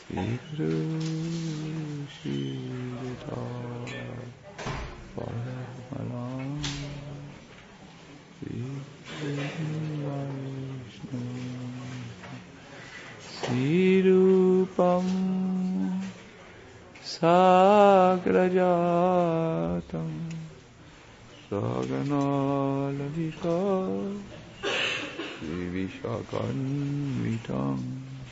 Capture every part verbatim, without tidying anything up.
Guru Shridhar Paramalam Sirupam Sagrajatam Sagana Lalita Vishakhanvitam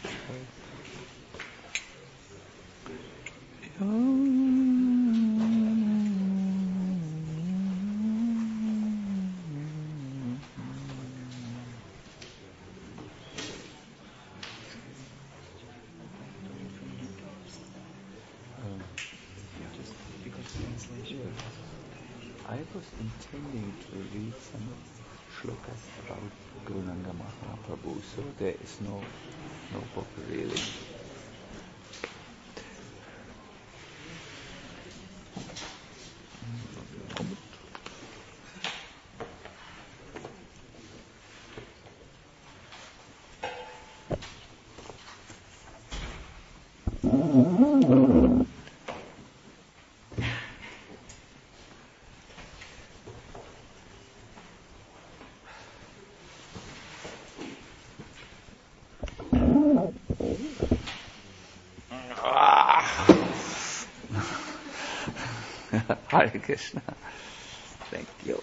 I was intending to read some shlokas about Gurunanga Mahaprabhu, so there is no no book really. Hare Krishna. Thank you.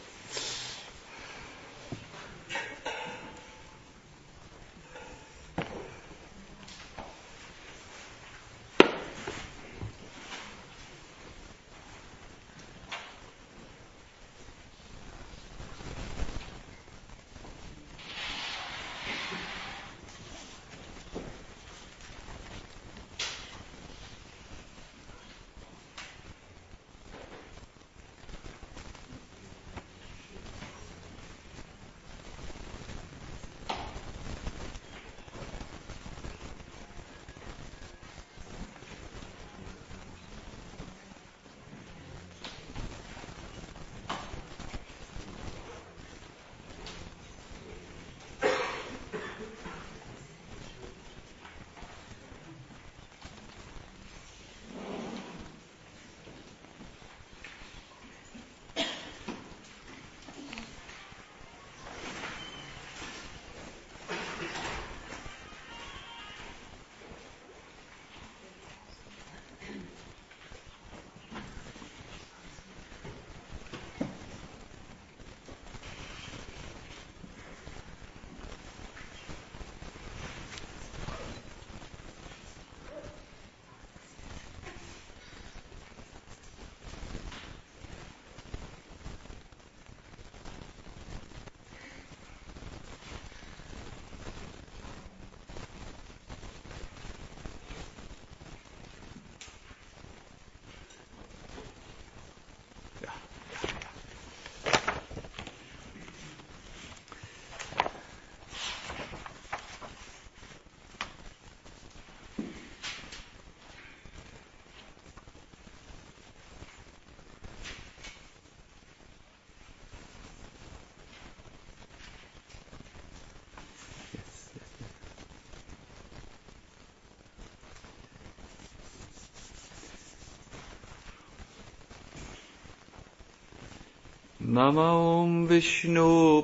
Namo Vishnu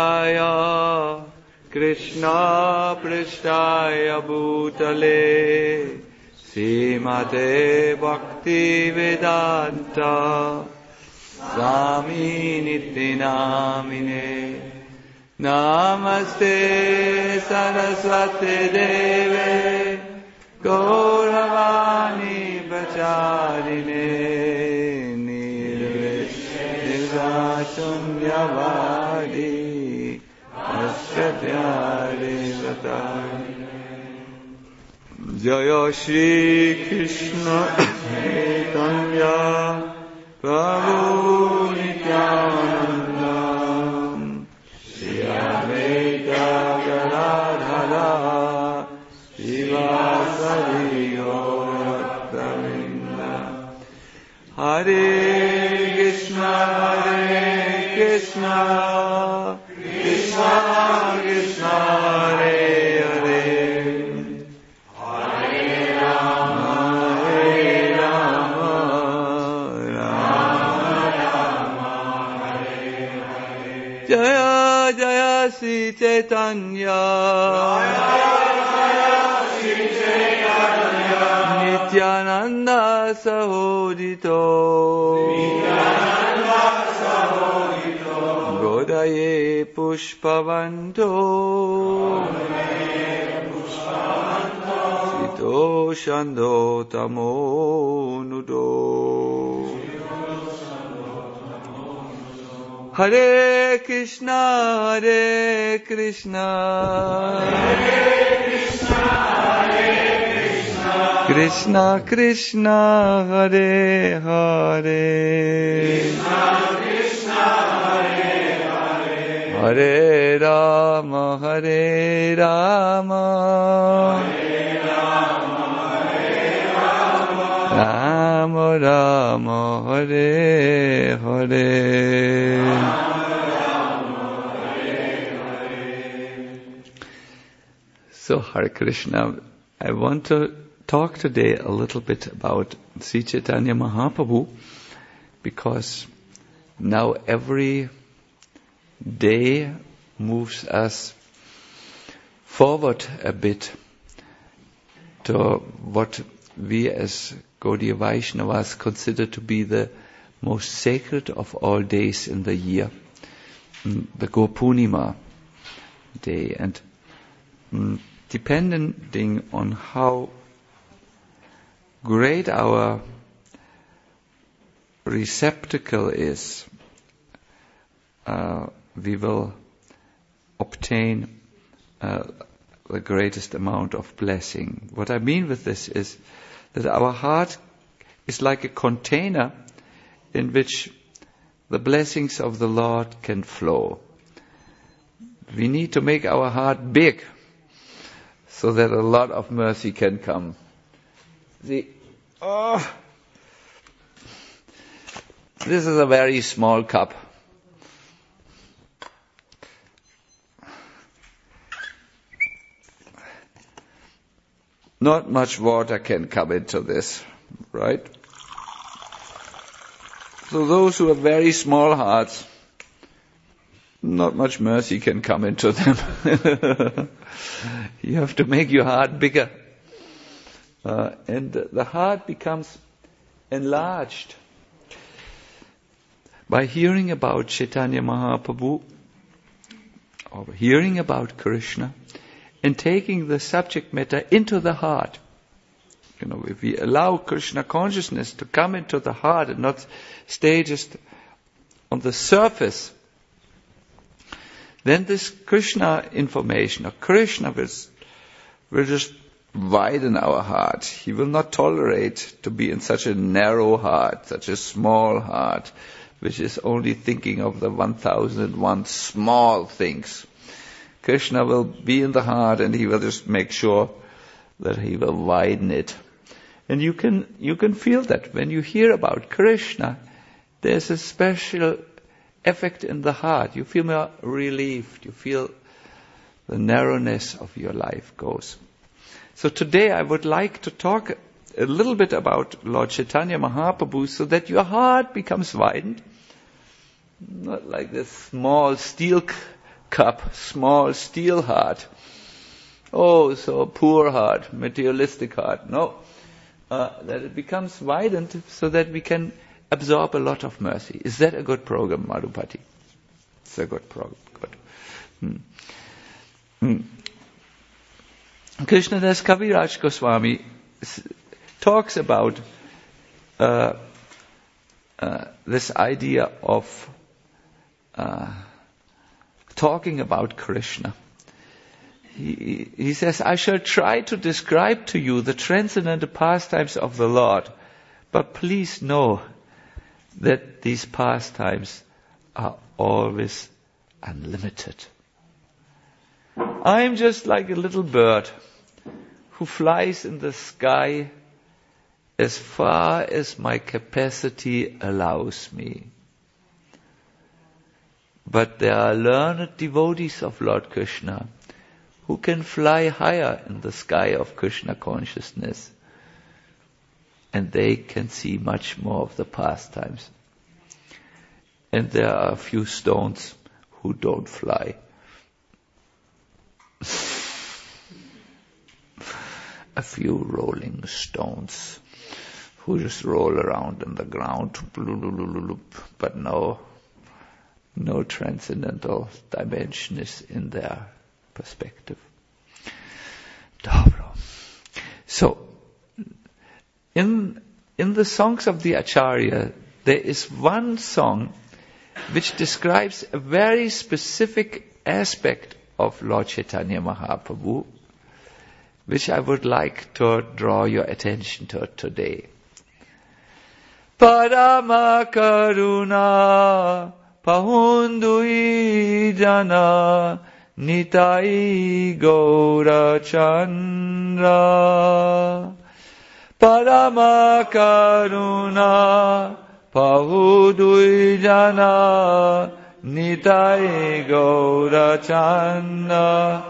Padaya Krishna Prishtaya Bhutale Srimate Bhakti Vedanta Swami Nityanamine Namaste Saraswati Deve Gauravani Pracharine Sunyavadi Asatyare Vatane Jaya Shri Krishna Chaitanya Prabhu Nityananda Shri Advaita Gadadhara Srivasadi Gauravinda Hare Krishna Hare Krishna Krishna Krishna Hare Hare Hare Rama Sri Chaitanya Nityananda Sahodito Godaye Pushpavanto Sito Shando Tamo Nudo Hare Krishna Hare Krishna Krishna Krishna Hare Hare Hare Rama Hare Rama Rama Rama Hare Hare. So Hare Krishna, I want to talk today a little bit about Sri Chaitanya Mahaprabhu, because now every day moves us forward a bit to what we as Gaudiya Vaishnavas consider to be the most sacred of all days in the year, the Gopurnima day. And mm, depending on how great our receptacle is, uh, we will obtain uh, the greatest amount of blessing. What I mean with this is that our heart is like a container in which the blessings of the Lord can flow. We need to make our heart big so that a lot of mercy can come. See, oh, this is a very small cup. Not much water can come into this, right? So those who have very small hearts, not much mercy can come into them. You have to make your heart bigger. Uh, and the heart becomes enlarged by hearing about Chaitanya Mahaprabhu, or hearing about Krishna, and taking the subject matter into the heart. You know, if we allow Krishna consciousness to come into the heart and not stay just on the surface, then this Krishna information, or Krishna will, will just widen our heart. He will not tolerate to be in such a narrow heart, such a small heart, which is only thinking of the one thousand one small things. Krishna will be in the heart, and he will just make sure that he will widen it. And you can you can feel that when you hear about Krishna, there's a special effect in the heart. You feel more relieved. You feel the narrowness of your life goes. So today I would like to talk a little bit about Lord Chaitanya Mahaprabhu, so that your heart becomes widened. Not like this small steel cup, small steel heart. Oh, so poor heart, materialistic heart. No. Uh, that it becomes widened so that we can absorb a lot of mercy. Is that a good program, Madhupati? It's a good program. Good. Hmm. Hmm. Krishnadas Kaviraj Goswami talks about uh, uh, this idea of uh, talking about Krishna. He, he says, I shall try to describe to you the transcendental pastimes of the Lord, but please know that these pastimes are always unlimited. I'm just like a little bird who flies in the sky as far as my capacity allows me. But there are learned devotees of Lord Krishna who can fly higher in the sky of Krishna consciousness, and they can see much more of the pastimes. And there are a few stones who don't fly. a few rolling stones who just roll around in the ground, but no, no transcendental dimension is in their perspective. Dobro. So, in in the songs of the Acharya, there is one song which describes a very specific aspect of Lord Chaitanya Mahaprabhu, which I would like to draw your attention to today. Parama Karuna Pahundui Jana Nitai Gaura Chandra Parama Karuna Pahundui Jana Nitai Gaura Chandra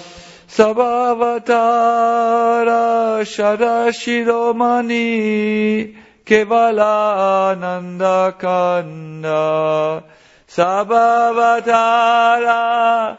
Sabhavatara Shadashiromani Kevala Nanda Kanda Sabhavatara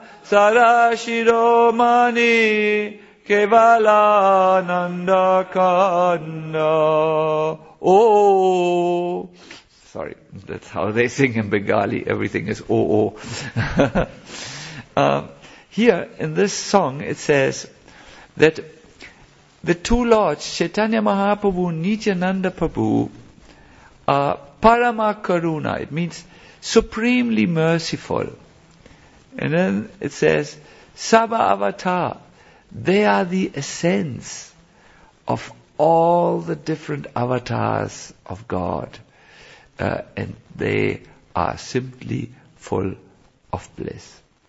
Sadashiromani Kevala Nanda Kanda. Oh, sorry, that's how they sing in Bengali. Everything is oh oh. um, here in this song it says that the two lords, Chaitanya Mahaprabhu, Nityananda Prabhu, are Parama Karuna. It means supremely merciful. And then it says, Sabha Avatar. They are the essence of all the different avatars of God. Uh, and they are simply full of bliss.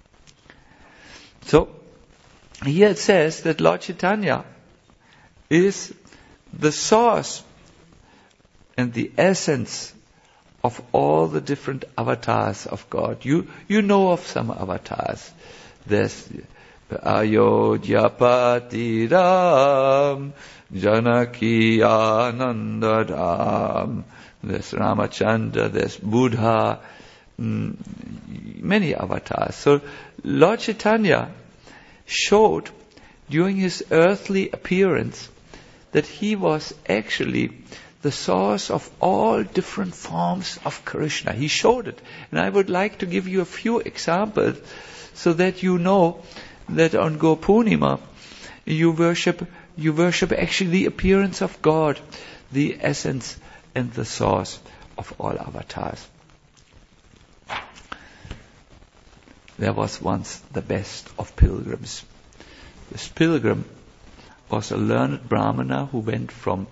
So, here it says that Lord Chaitanya is the source and the essence of all the different avatars of God. You you know of some avatars. There's Ayodhyapati Ram, Janaki Ananda Ram, there's Ramachandra, there's Buddha, mm, many avatars. So Lord Chaitanya showed during his earthly appearance that he was actually the source of all different forms of Krishna. He showed it. And I would like to give you a few examples so that you know that on Gopurnima you worship you worship actually the appearance of God, the essence and the source of all avatars. There was once the best of pilgrims. This pilgrim was a learned Brahmana who went from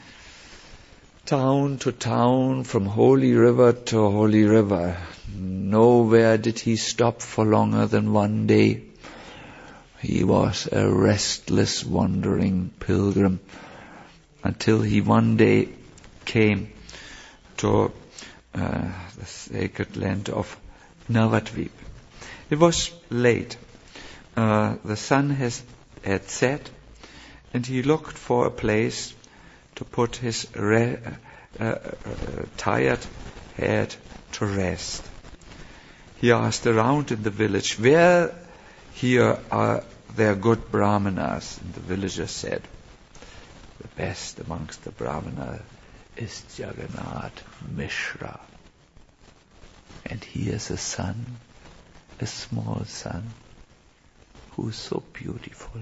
town to town, from holy river to holy river. Nowhere did he stop for longer than one day. He was a restless, wandering pilgrim until he one day came to uh, the sacred land of Navadvip. It was late. Uh, the sun has had set, and he looked for a place to put his re- uh, uh, tired head to rest. He asked around in the village, where here are there good brahmanas? And the villagers said, the best amongst the brahmanas is Jagannath Mishra. And he is a son, a small son, who is so beautiful.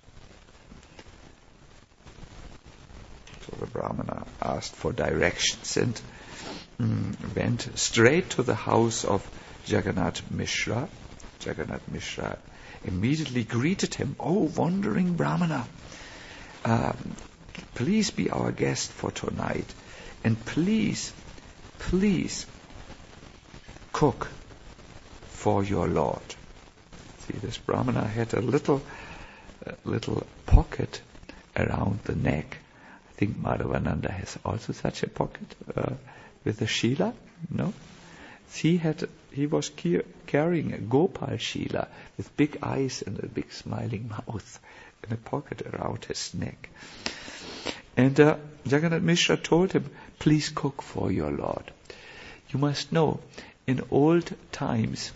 So the Brahmana asked for directions and mm, went straight to the house of Jagannath Mishra. Jagannath Mishra immediately greeted him. Oh, wandering Brahmana, um, please be our guest for tonight. And please, please cook for your Lord. See, this Brahmana had a little, uh, little pocket around the neck. I think Madhavananda has also such a pocket uh, with a Shila. No, he had. He was ca- carrying a Gopal Shila with big eyes and a big smiling mouth, and a pocket around his neck. And uh, Jagannath Mishra told him, "Please cook for your Lord." You must know, in old times,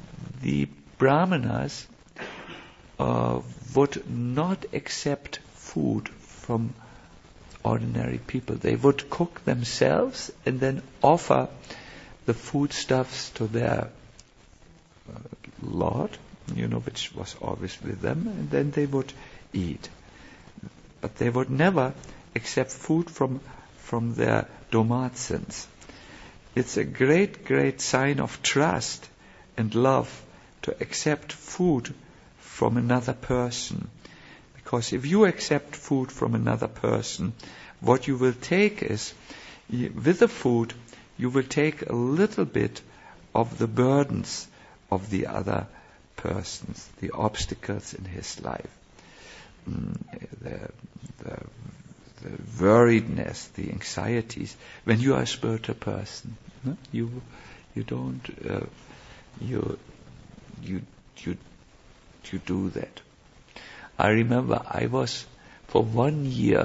the Brahmanas uh, would not accept food from ordinary people. They would cook themselves and then offer the foodstuffs to their uh, Lord, you know, which was always with them, and then they would eat. But they would never accept food from from their domazens. It's a great, great sign of trust and love to accept food from another person. Because if you accept food from another person, what you will take is, with the food, you will take a little bit of the burdens of the other persons, the obstacles in his life, mm, the, the, the worriedness, the anxieties. When you are a spiritual person, no? you you don't uh, you you you you do that. I remember I was for one year.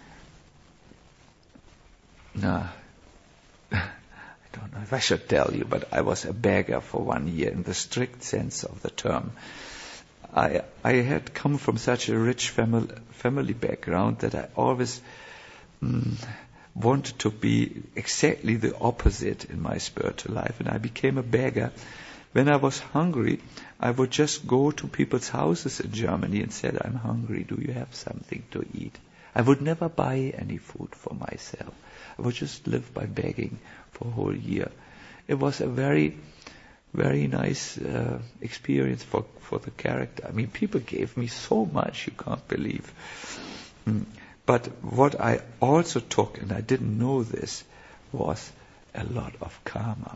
Nah, I don't know if I should tell you, but I was a beggar for one year in the strict sense of the term. I I had come from such a rich family family background that I always mm, wanted to be exactly the opposite in my spiritual life, and I became a beggar. When I was hungry, I would just go to people's houses in Germany and said, "I'm hungry, do you have something to eat?" I would never buy any food for myself. I would just live by begging for a whole year. It was a very, very nice uh, experience for, for the character. I mean, people gave me so much you can't believe. Mm. But what I also took, and I didn't know this, was a lot of karma.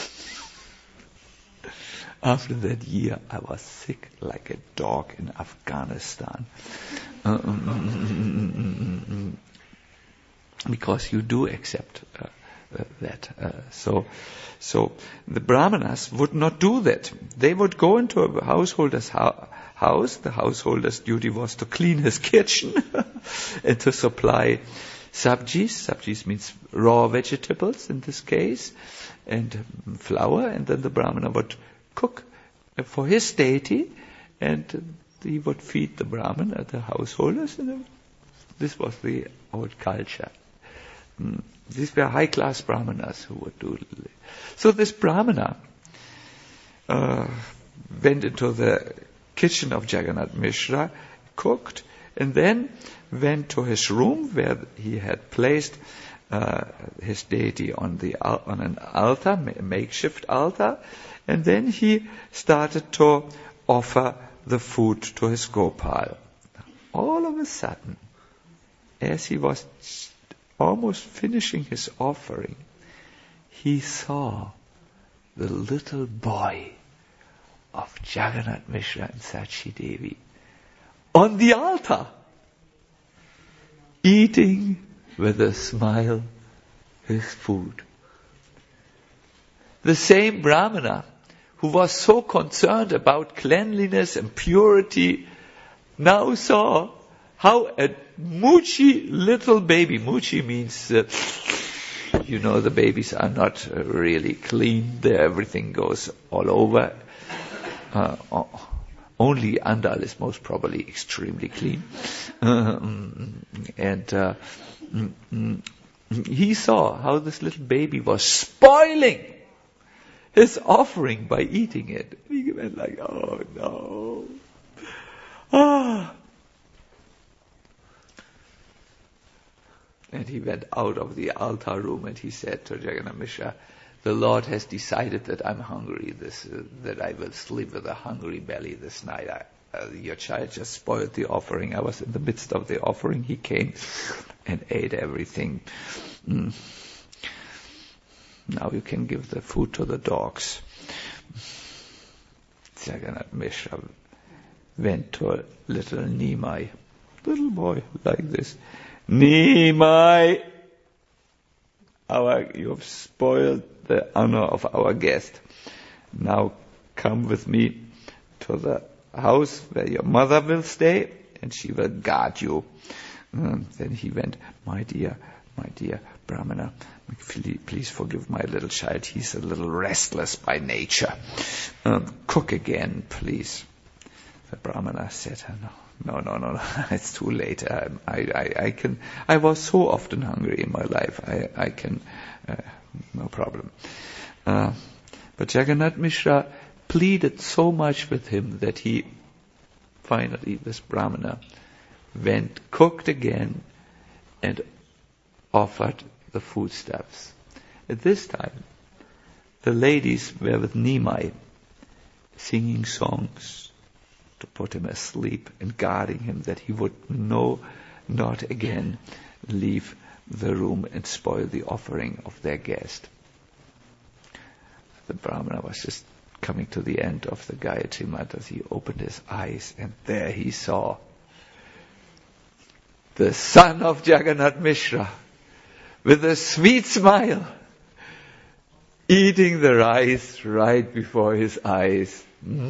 After that year, I was sick like a dog in Afghanistan. Uh, because you do accept uh, uh, that. Uh, so, so the Brahmanas would not do that. They would go into a householder's ho- house. The householder's duty was to clean his kitchen and to supply sabjis. Sabjis means raw vegetables in this case, and um, flour. And then the Brahmana would cook for his deity, and he would feed the Brahman at the householders, and this was the old culture. Mm. These were high-class Brahmanas who would do it. So this Brahmana uh, went into the kitchen of Jagannath Mishra, cooked, and then went to his room where he had placed uh, his deity on the on an altar, a makeshift altar, and then he started to offer the food to his Gopal. All of a sudden, as he was almost finishing his offering, he saw the little boy of Jagannath Mishra and Sachi Devi on the altar, eating with a smile his food. The same Brahmana who was so concerned about cleanliness and purity now saw how a moochie little baby, moochie means, uh, you know, the babies are not uh, really clean. There everything goes all over. Uh, only Andal is most probably extremely clean. Um, and uh, he saw how this little baby was spoiling his offering by eating it. He went like, oh no. Ah. And he went out of the altar room and he said to Jagannath Mishra, the Lord has decided that I'm hungry, this, uh, that I will sleep with a hungry belly this night. I, uh, your child just spoiled the offering. I was in the midst of the offering. He came and ate everything. Mm. Now you can give the food to the dogs. Jagannath Mishra went to a little Nimai, little boy like this. Nimai, our, you have spoiled the honor of our guest. Now come with me to the house where your mother will stay, and she will guard you. And then he went, my dear, my dear Brahmana, please forgive my little child. He's a little restless by nature. Um, cook again, please. The Brahmana said, no, no, no, no, no, it's too late. I, I, I can, I was so often hungry in my life. I, I can, uh, no problem. Uh, but Jagannath Mishra pleaded so much with him that he, finally, this Brahmana, went, cooked again, and offered the foodstuffs. At this time, the ladies were with Nimai, singing songs to put him asleep and guarding him that he would no, not again leave the room and spoil the offering of their guest. The Brahmana was just coming to the end of the Gayatri Mantras. He opened his eyes and there he saw the son of Jagannath Mishra with a sweet smile eating the rice right before his eyes.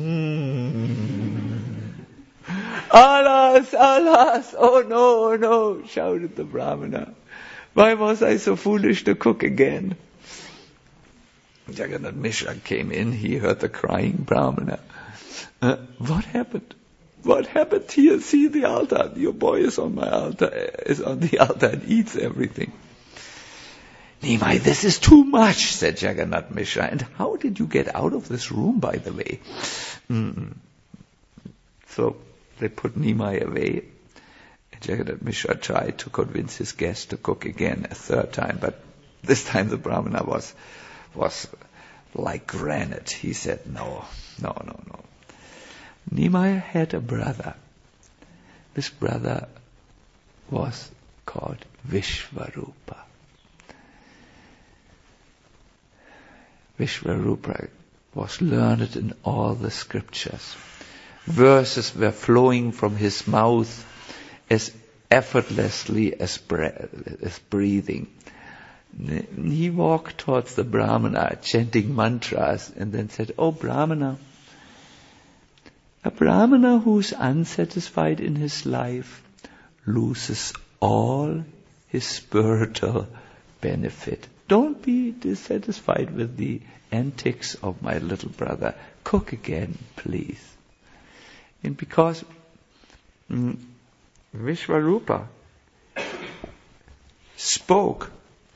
Mm. Alas, alas, oh no, oh no, shouted the Brahmana. Why was I so foolish to cook again? Jagannath Mishra came in, he heard the crying Brahmana. Uh, what happened? What happened here? See the altar. Your boy is on my altar, is on the altar and eats everything. Nimai, this is too much, said Jagannath Mishra. And how did you get out of this room, by the way? Mm. So they put Nimai away. And Jagannath Mishra tried to convince his guest to cook again a third time. But this time the Brahmana was, was like granite. He said, no, no, no, no. Nimai had a brother. This brother was called Vishvarupa. Vishvarupa was learned in all the scriptures. Verses were flowing from his mouth as effortlessly as, bre- as breathing. He walked towards the Brahmana, chanting mantras, and then said, "Oh Brahmana, a Brahmana who's unsatisfied in his life loses all his spiritual benefit. Don't be dissatisfied with the antics of my little brother. Cook again, please." And because mm, Vishvarupa spoke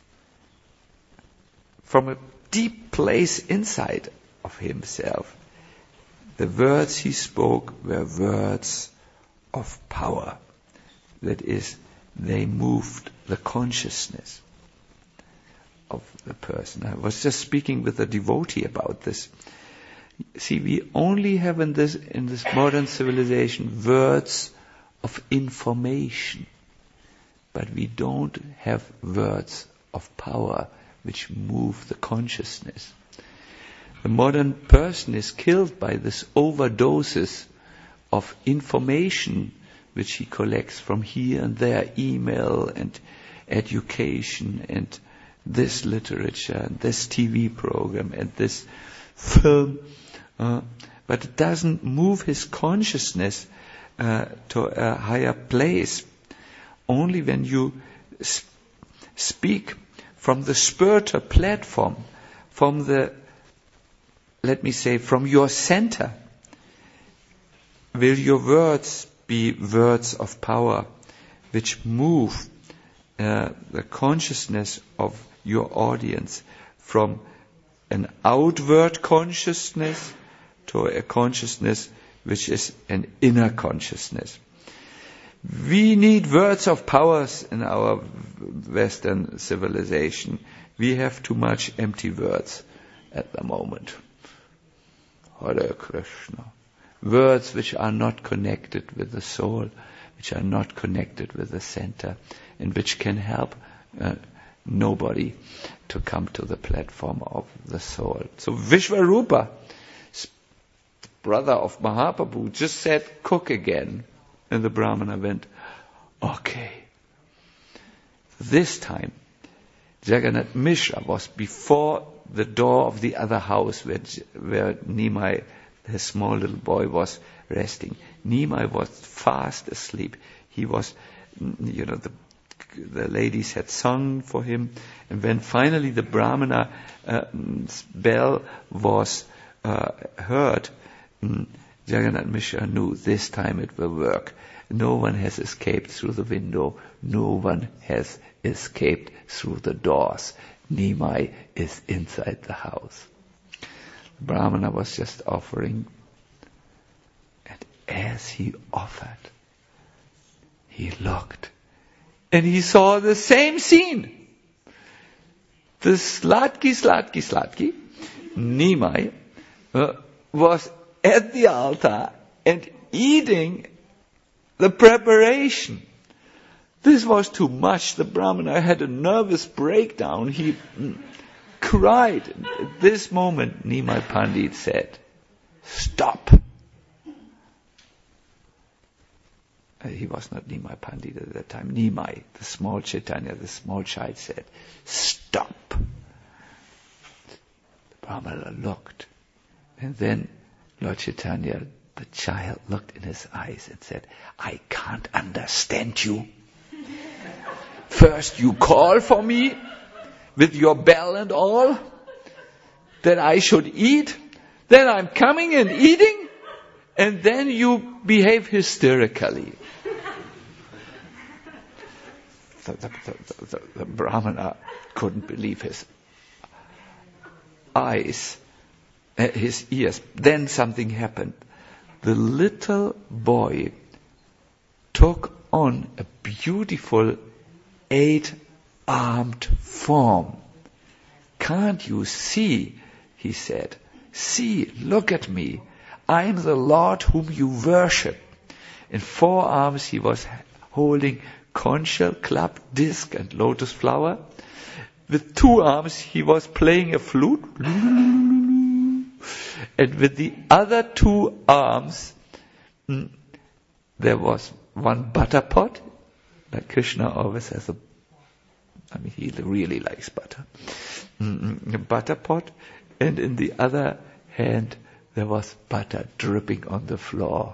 from a deep place inside of himself, the words he spoke were words of power. That is, they moved the consciousness of the person. I was just speaking with a devotee about this. See, we only have in this in this modern civilization words of information, but we don't have words of power which move the consciousness. The modern person is killed by this overdoses of information which he collects from here and there, email and education and this literature and this T V program and this film, uh, but it doesn't move his consciousness uh, to a higher place. Only when you sp- speak from the spiritual platform, from the, let me say, from your center, will your words be words of power which move uh, the consciousness of your audience from an outward consciousness to a consciousness which is an inner consciousness. We need words of powers in our Western civilization. We have too much empty words at the moment. Hare Krishna. Words which are not connected with the soul, which are not connected with the center, and which can help uh, nobody to come to the platform of the soul. So Vishvarupa, brother of Mahaprabhu, just said, "Cook again." And the Brahmana went, "Okay." This time, Jagannath Mishra was before the door of the other house where, where Nimai, his small little boy, was resting. Nimai was fast asleep. He was, you know, the the ladies had sung for him, and when finally the Brahmana uh, bell was uh, heard, um, Jagannath Mishra knew this time it will work. No one has escaped through the window. No one has escaped through the doors. Nimai is inside the house. The Brahmana was just offering, and as he offered, he looked, and he saw the same scene. The Slatki, Slatki, Slatki, Nimai, uh, was at the altar and eating the preparation. This was too much. The Brahmana had a nervous breakdown. He mm, cried. At this moment, Nimai Pandit said, "Stop." Uh, he was not Nimai Pandit at that time. Nimai, the small Chaitanya, the small child, said, "Stop." The Brahmana looked. And then Lord Chaitanya, the child, looked in his eyes and said, "I can't understand you. First you call for me with your bell and all, that I should eat. Then I'm coming and eating, and then you behave hysterically." The, the, the, the, the Brahmana couldn't believe his eyes, uh, his ears. Then something happened. The little boy took on a beautiful eight-armed form. "Can't you see?" he said. "See, look at me. I am the Lord whom you worship." In four arms he was holding conch shell, club, disc and lotus flower. With two arms he was playing a flute. And with the other two arms mm, there was one butter pot. Like Krishna always has a, I mean, he really likes butter. Mm, a butter pot. And in the other hand there was butter dripping on the floor.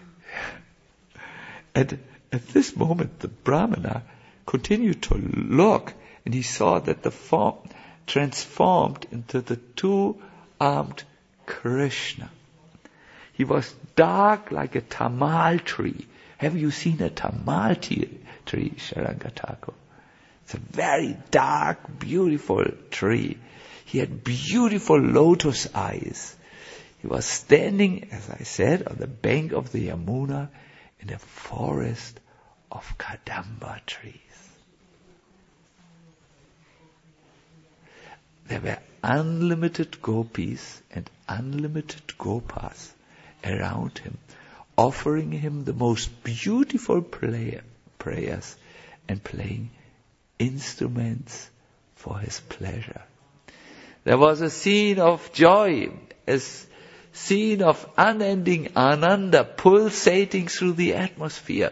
And at this moment the Brahmana continued to look, and he saw that the form transformed into the two-armed Krishna. He was dark like a tamal tree. Have you seen a tamal tree, Sharanga Thakur? It's a very dark, beautiful tree. He had beautiful lotus eyes. He was standing, as I said, on the bank of the Yamuna in a forest of Kadamba trees. There were unlimited gopis and unlimited gopas around him, offering him the most beautiful prayer, prayers and playing instruments for his pleasure. There was a scene of joy, a scene of unending ananda pulsating through the atmosphere,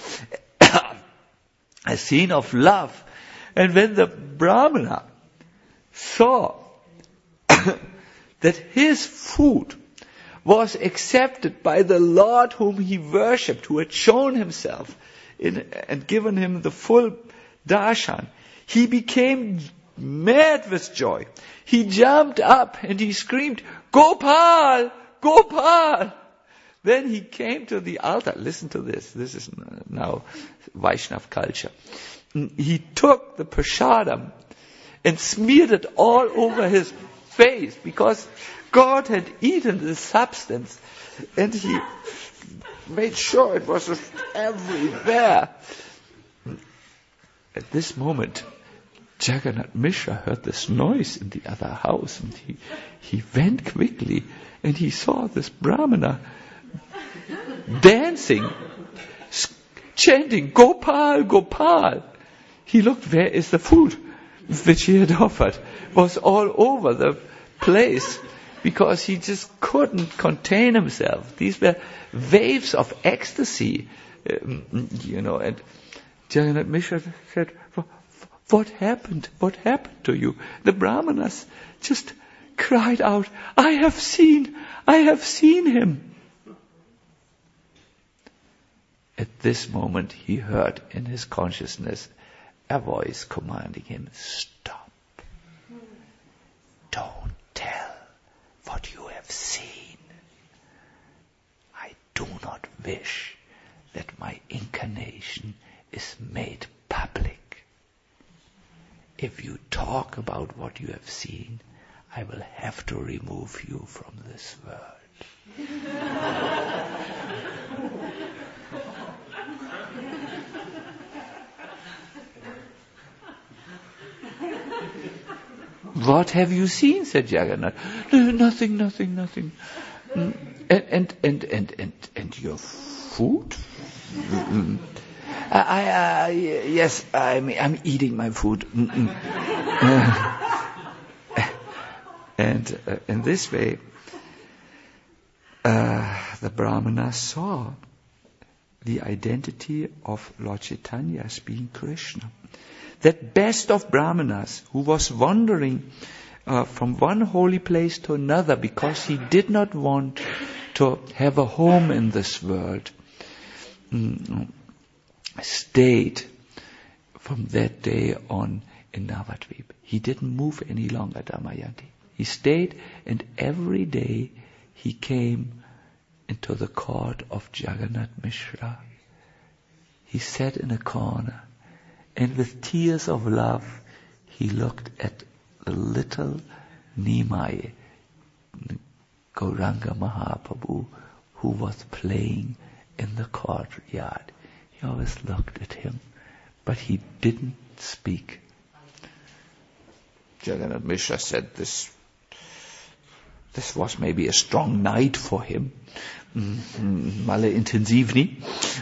a scene of love. And when the Brahmana saw that his food was accepted by the Lord whom he worshipped, who had shown himself in, and given him the full darshan, he became mad with joy. He jumped up and he screamed, "Gopal! Gopal!" Then he came to the altar. Listen to this. This is now Vaishnav culture. He took the prasadam and smeared it all over his face, because God had eaten the substance, and he made sure it was just everywhere. At this moment, Jagannath Mishra heard this noise in the other house, and he, he went quickly, and he saw this Brahmana dancing, chanting, "Gopal, Gopal." He looked, where is the food which he had offered? It was all over the place, because he just couldn't contain himself. These were waves of ecstasy, um, you know. And Jagannath Mishra said, "What happened? What happened to you?" The Brahmanas just cried out, "I have seen, I have seen him." At this moment he heard in his consciousness a voice commanding him, "Stop. Don't tell what you have seen. I do not wish that my incarnation is made public. If you talk about what you have seen, I will have to remove you from this world. What have you seen? Said Jagannath. No, nothing, nothing, nothing. Mm. And, and, and, and, and, and your food? Mm-mm. I, I, uh, yes, I'm, I'm eating my food. Uh, and uh, in this way, uh, the Brahmana saw the identity of Lord Chaitanya as being Krishna. That best of Brahmanas, who was wandering uh, from one holy place to another because he did not want to have a home in this world, mm, stayed from that day on in Navadvip. He didn't move any longer, Damayanti. He stayed, and every day he came into the court of Jagannath Mishra. He sat in a corner, and with tears of love, he looked at the little Nimai, Gauranga Mahaprabhu, who was playing in the courtyard. He always looked at him, but he didn't speak. Jagannath Mishra said this, this was maybe a strong night for him. Male intensivni.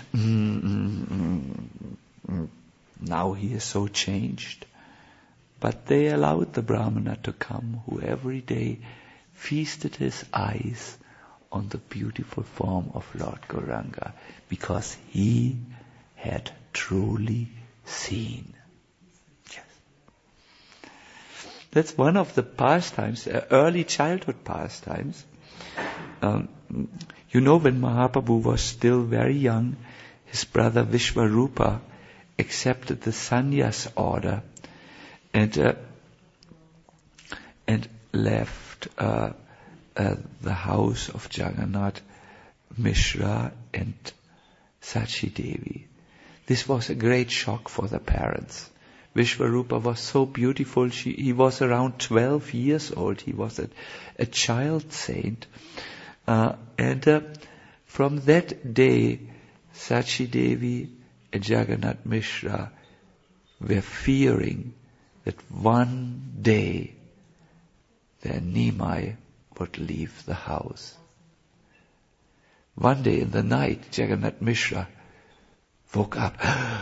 Now he is so changed. But they allowed the Brahmana to come, who every day feasted his eyes on the beautiful form of Lord Gauranga, because he had truly seen. Yes. That's one of the pastimes, uh, early childhood pastimes. Um, you know, when Mahaprabhu was still very young, his brother Vishvarupa accepted the sannyas order and uh, and left uh, uh, the house of Jagannath Mishra and Sachi Devi. This was a great shock for the parents. Vishvarupa was so beautiful. She, he was around twelve years old. He was a, a child saint. Uh, and uh, from that day, Sachi Devi and Jagannath Mishra were fearing that one day their Nimai would leave the house. One day in the night, Jagannath Mishra woke up.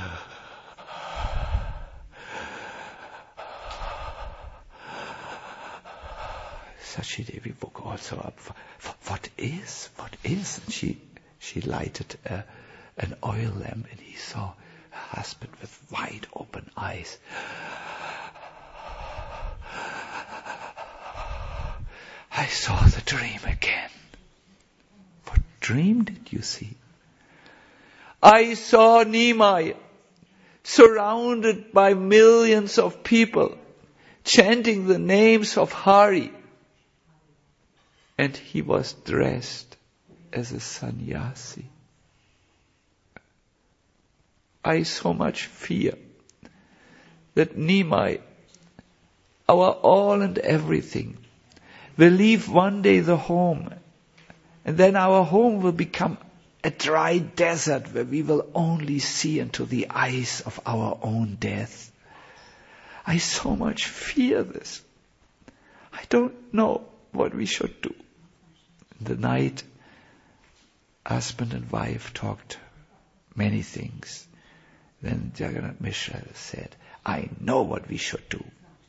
Sachi Devi woke also up. What is? What is? And she she lighted a, an oil lamp, and he saw her husband with wide open eyes. I saw the dream again. What dream did you see? I saw Nimai surrounded by millions of people chanting the names of Hari. And he was dressed as a sannyasi. I so much fear that Nimai, our all and everything, will leave one day the home, and then our home will become a dry desert where we will only see into the eyes of our own death. I so much fear this. I don't know what we should do. In the night, husband and wife talked many things. Then Jagannath Mishra said, I know what we should do.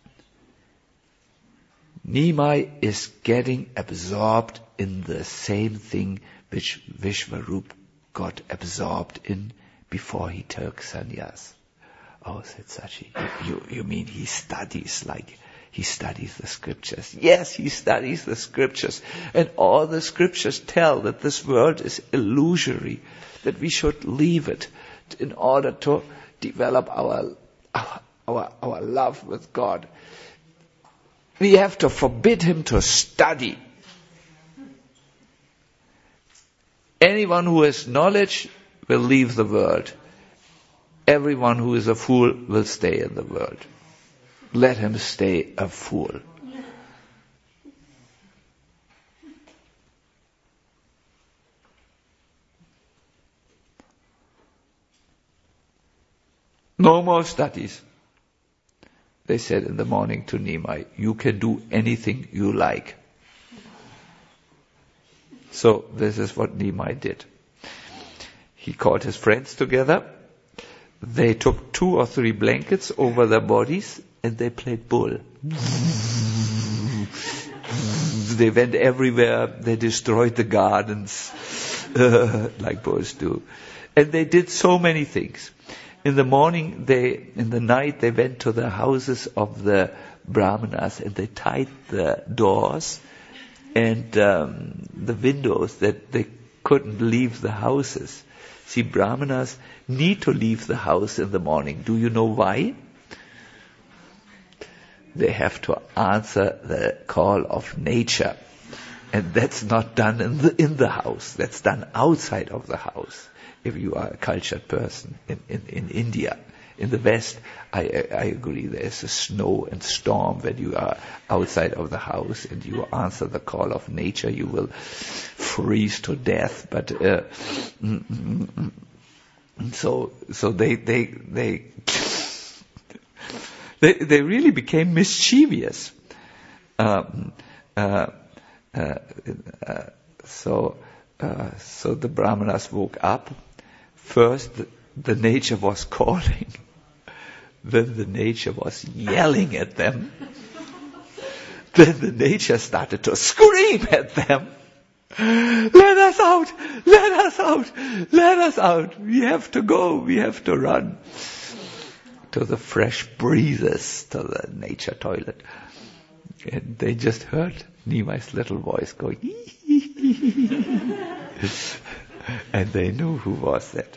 Nimai is getting absorbed in the same thing which Vishvarup got absorbed in before he took sannyas. Oh, said Sachi, you, you mean he studies like, he studies the scriptures? Yes, he studies the scriptures. And all the scriptures tell that this world is illusory, that we should leave it in order to develop our, our, our, our love with God. We have to forbid him to study. Anyone who has knowledge will leave the world. Everyone who is a fool will stay in the world. Let him stay a fool. No more studies. They said in the morning to Nimai, you can do anything you like. So this is what Nimai did. He called his friends together. They took two or three blankets over their bodies and they played bull. They went everywhere. They destroyed the gardens uh, like bulls do. And they did so many things. In the morning, they, in the night, they went to the houses of the brahmanas and they tied the doors and um, the windows that they couldn't leave the houses. See, brahmanas need to leave the house in the morning. Do you know why? They have to answer the call of nature. And that's not done in the, in the house. That's done outside of the house. If you are a cultured person in, in, in India. In the West, I, I agree, there's a snow and storm when you are outside of the house and you answer the call of nature, you will freeze to death. But uh, mm, mm, mm, so so they they they they, they really became mischievous. Um, uh, uh, uh, so uh, so the brahmanas woke up. First, the, the nature was calling. Then the nature was yelling at them. Then the nature started to scream at them. Let us out! Let us out! Let us out! We have to go! We have to run to the fresh breezes, to the nature toilet. And they just heard Nimai's little voice going, and they knew who was that.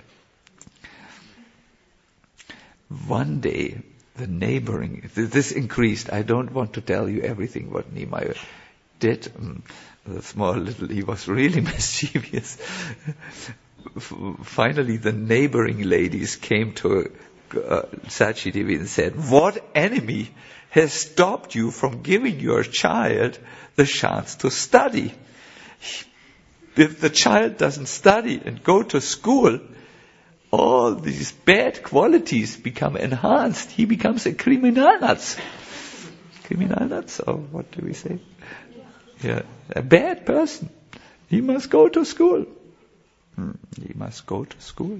One day, the neighboring, this increased. I don't want to tell you everything what Nimai did. The small little, he was really mischievous. Finally, the neighboring ladies came to uh, Sachi Devi and said, what enemy has stopped you from giving your child the chance to study? If the child doesn't study and go to school, all these bad qualities become enhanced. He becomes a criminalnats. Criminalnats, or what do we say? Yeah, a bad person. He must go to school. Hmm. He must go to school.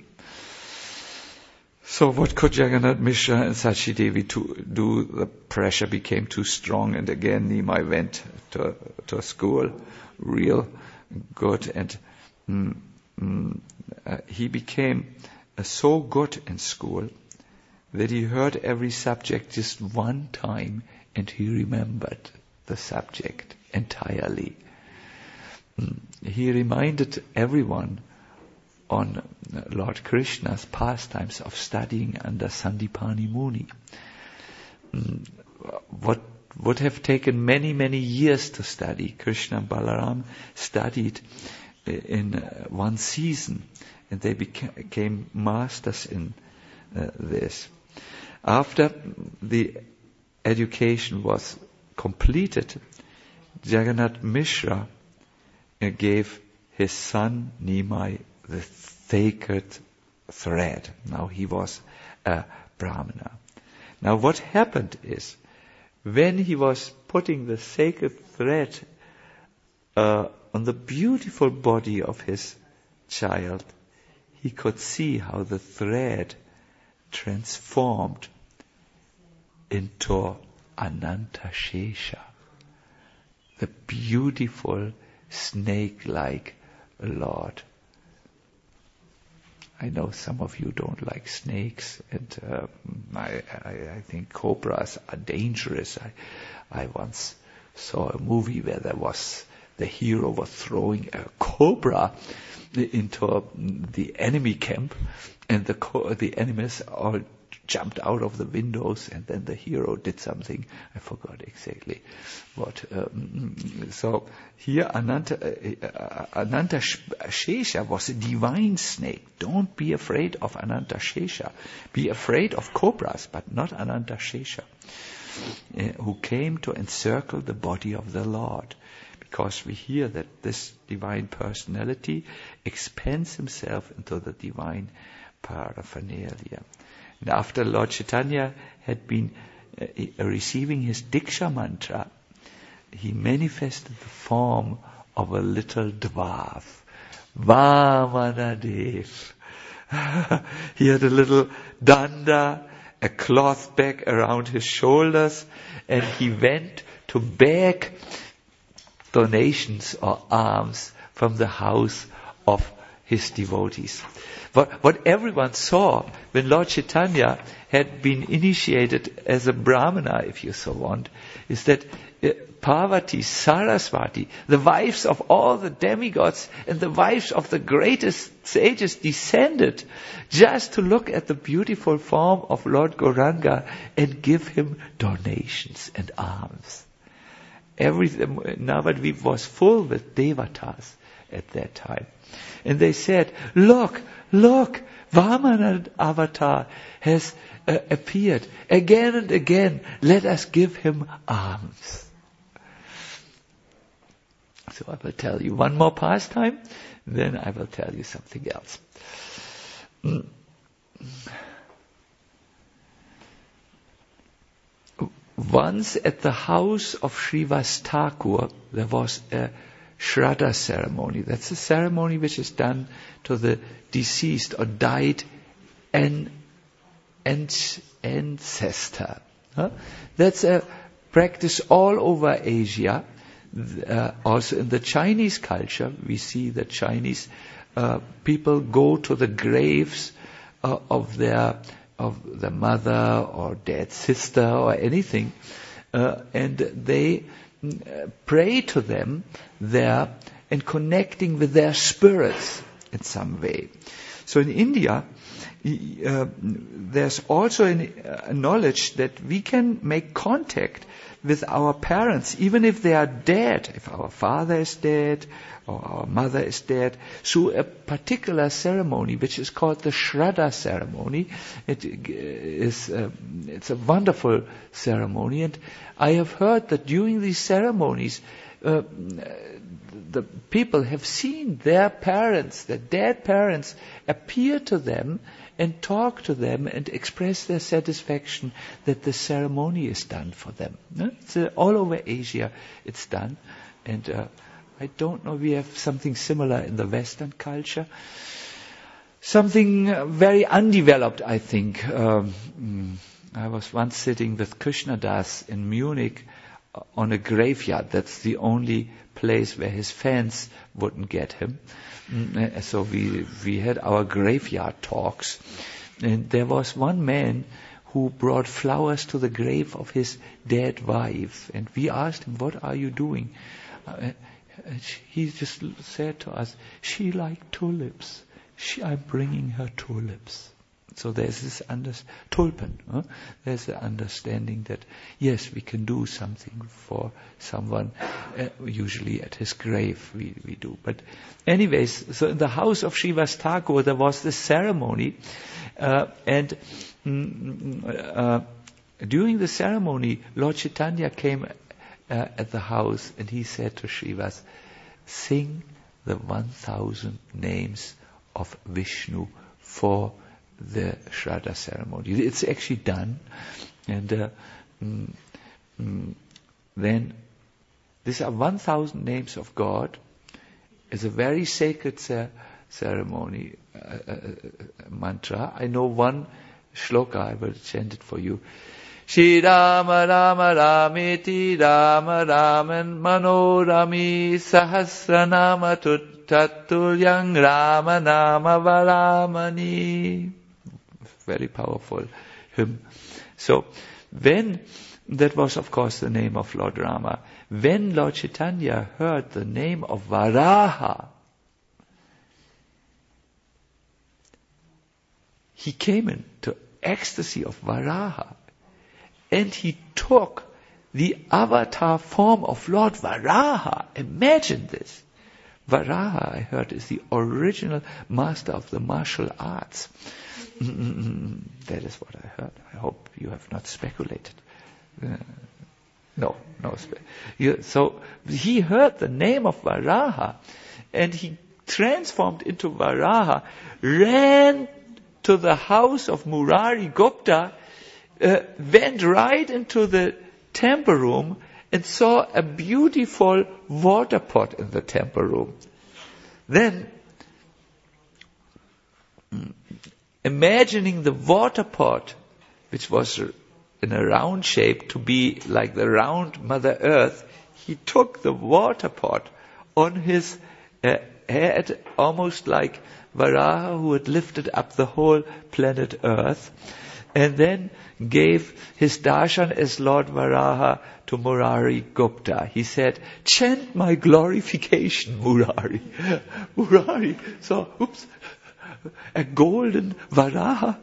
So what could Jagannath Mishra and Sachi Devi to do? The pressure became too strong, and again Nimai went to to school, real good, and mm, mm, uh, he became uh, so good in school that he heard every subject just one time, and he remembered the subject entirely. Mm. He reminded everyone on Lord Krishna's pastimes of studying under Sandipani Muni. Mm. What would have taken many, many years to study, Krishna and Balaram studied in one season, and they became masters in uh, this. After the education was completed, Jagannath Mishra uh, gave his son Nimai the sacred thread. Now he was a Brahmana. Now what happened is, when he was putting the sacred thread uh, on the beautiful body of his child, he could see how the thread transformed into Anantashesha, the beautiful snake-like Lord. I know some of you don't like snakes, and uh, I, I, I think cobras are dangerous. I, I once saw a movie where there was the hero was throwing a cobra into the enemy camp, and the co- the enemies all jumped out of the windows, and then the hero did something. I forgot exactly what. Um, so here Ananta, uh, Ananta Shesha was a divine snake. Don't be afraid of Ananta Shesha. Be afraid of cobras, but not Ananta Shesha, uh, who came to encircle the body of the Lord. Because we hear that this divine personality expands himself into the divine paraphernalia. And after Lord Chaitanya had been uh, receiving his Diksha mantra, he manifested the form of a little dwarf, Vamanadev. He had a little danda, a cloth bag around his shoulders, and he went to beg donations or alms from the house of his devotees. What, what everyone saw when Lord Chaitanya had been initiated as a Brahmana, if you so want, is that uh, Parvati, Saraswati, the wives of all the demigods and the wives of the greatest sages descended just to look at the beautiful form of Lord Gauranga and give him donations and alms. Every Navadvip was full with devatas at that time. And they said, look, look, Vamana avatar has uh, appeared again and again. Let us give him alms. So I will tell you one more pastime, then I will tell you something else. Mm. Once at the house of Srivas Thakur, there was a Shraddha ceremony. That's a ceremony which is done to the deceased or died an, an, ancestor. Huh? That's a practice all over Asia. Uh, also in the Chinese culture, we see that Chinese uh, people go to the graves uh, of their of the mother or dead sister or anything, uh, and they uh, pray to them there and connecting with their spirits in some way. So in India, uh, there's also an, a knowledge that we can make contact with our parents, even if they are dead, if our father is dead or our mother is dead, through a particular ceremony which is called the Shraddha ceremony. It is uh, it's a wonderful ceremony, and I have heard that during these ceremonies uh, the people have seen their parents, their dead parents, appear to them and talk to them and express their satisfaction that the ceremony is done for them. It's, uh, all over Asia it's done, and uh, I don't know, we have something similar in the Western culture. Something uh, very undeveloped, I think. Um, I was once sitting with Krishna Das in Munich uh, on a graveyard. That's the only place where his fans wouldn't get him. Mm, so we we had our graveyard talks. And there was one man who brought flowers to the grave of his dead wife. And we asked him, what are you doing? Uh, He just said to us, she liked tulips. She, I'm bringing her tulips. So there's this under, tulpen. Huh? There's the understanding that, yes, we can do something for someone. Uh, usually at his grave we, we do. But anyways, so in the house of Srivas Thakur there was this ceremony. Uh, and mm, uh, during the ceremony, Lord Chaitanya came Uh, at the house, and he said to Srivas, sing the one thousand names of Vishnu for the Shraddha ceremony. It's actually done, and uh, mm, mm, then these are one thousand names of God. It's a very sacred cer- ceremony, uh, uh, uh, mantra. I know one shloka, I will chant it for you. Shri Rama Rama Ramiti Rama Raman Manorami Sahasranama Tuttatulyang Rama Nama Varamani. Very powerful hymn. So when, that was of course the name of Lord Rama, when Lord Chaitanya heard the name of Varaha, he came into ecstasy of Varaha. And he took the avatar form of Lord Varaha. Imagine this. Varaha, I heard, is the original master of the martial arts. Mm-mm-mm. That is what I heard. I hope you have not speculated. Uh, no, no. Spe- you, so he heard the name of Varaha, and he transformed into Varaha, ran to the house of Murari Gupta, uh, went right into the temple room, and saw a beautiful water pot in the temple room. Then, imagining the water pot, which was in a round shape to be like the round Mother Earth, he took the water pot on his uh, head, almost like Varaha, who had lifted up the whole planet Earth, and then gave his darshan as Lord Varaha to Murari Gupta. He said, chant my glorification, Murari. Murari saw, oops, a golden Varaha.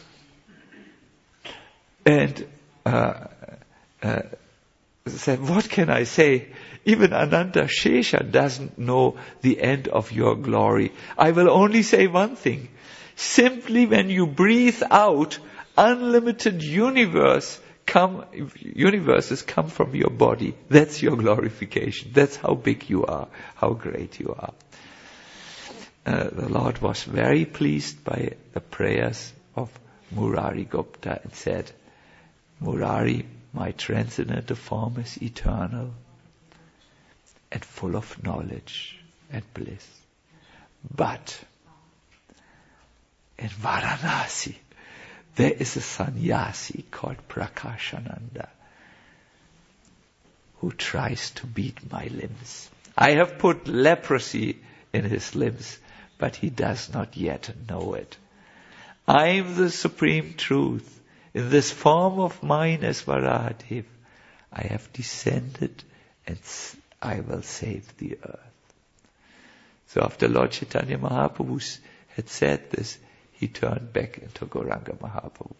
And uh, uh, said, what can I say? Even Ananta Shesha doesn't know the end of your glory. I will only say one thing. Simply when you breathe out, unlimited universe come, universes come from your body. That's your glorification. That's how big you are, how great you are. Uh, the Lord was very pleased by the prayers of Murari Gupta and said, Murari, my transcendental form is eternal and full of knowledge and bliss. But in Varanasi, there is a sannyasi called Prakashananda who tries to beat my limbs. I have put leprosy in his limbs, but he does not yet know it. I am the supreme truth. In this form of mine as Varahadev, I have descended and I will save the earth. So after Lord Chaitanya Mahaprabhu had said this, he turned back into Gauranga Mahaprabhu.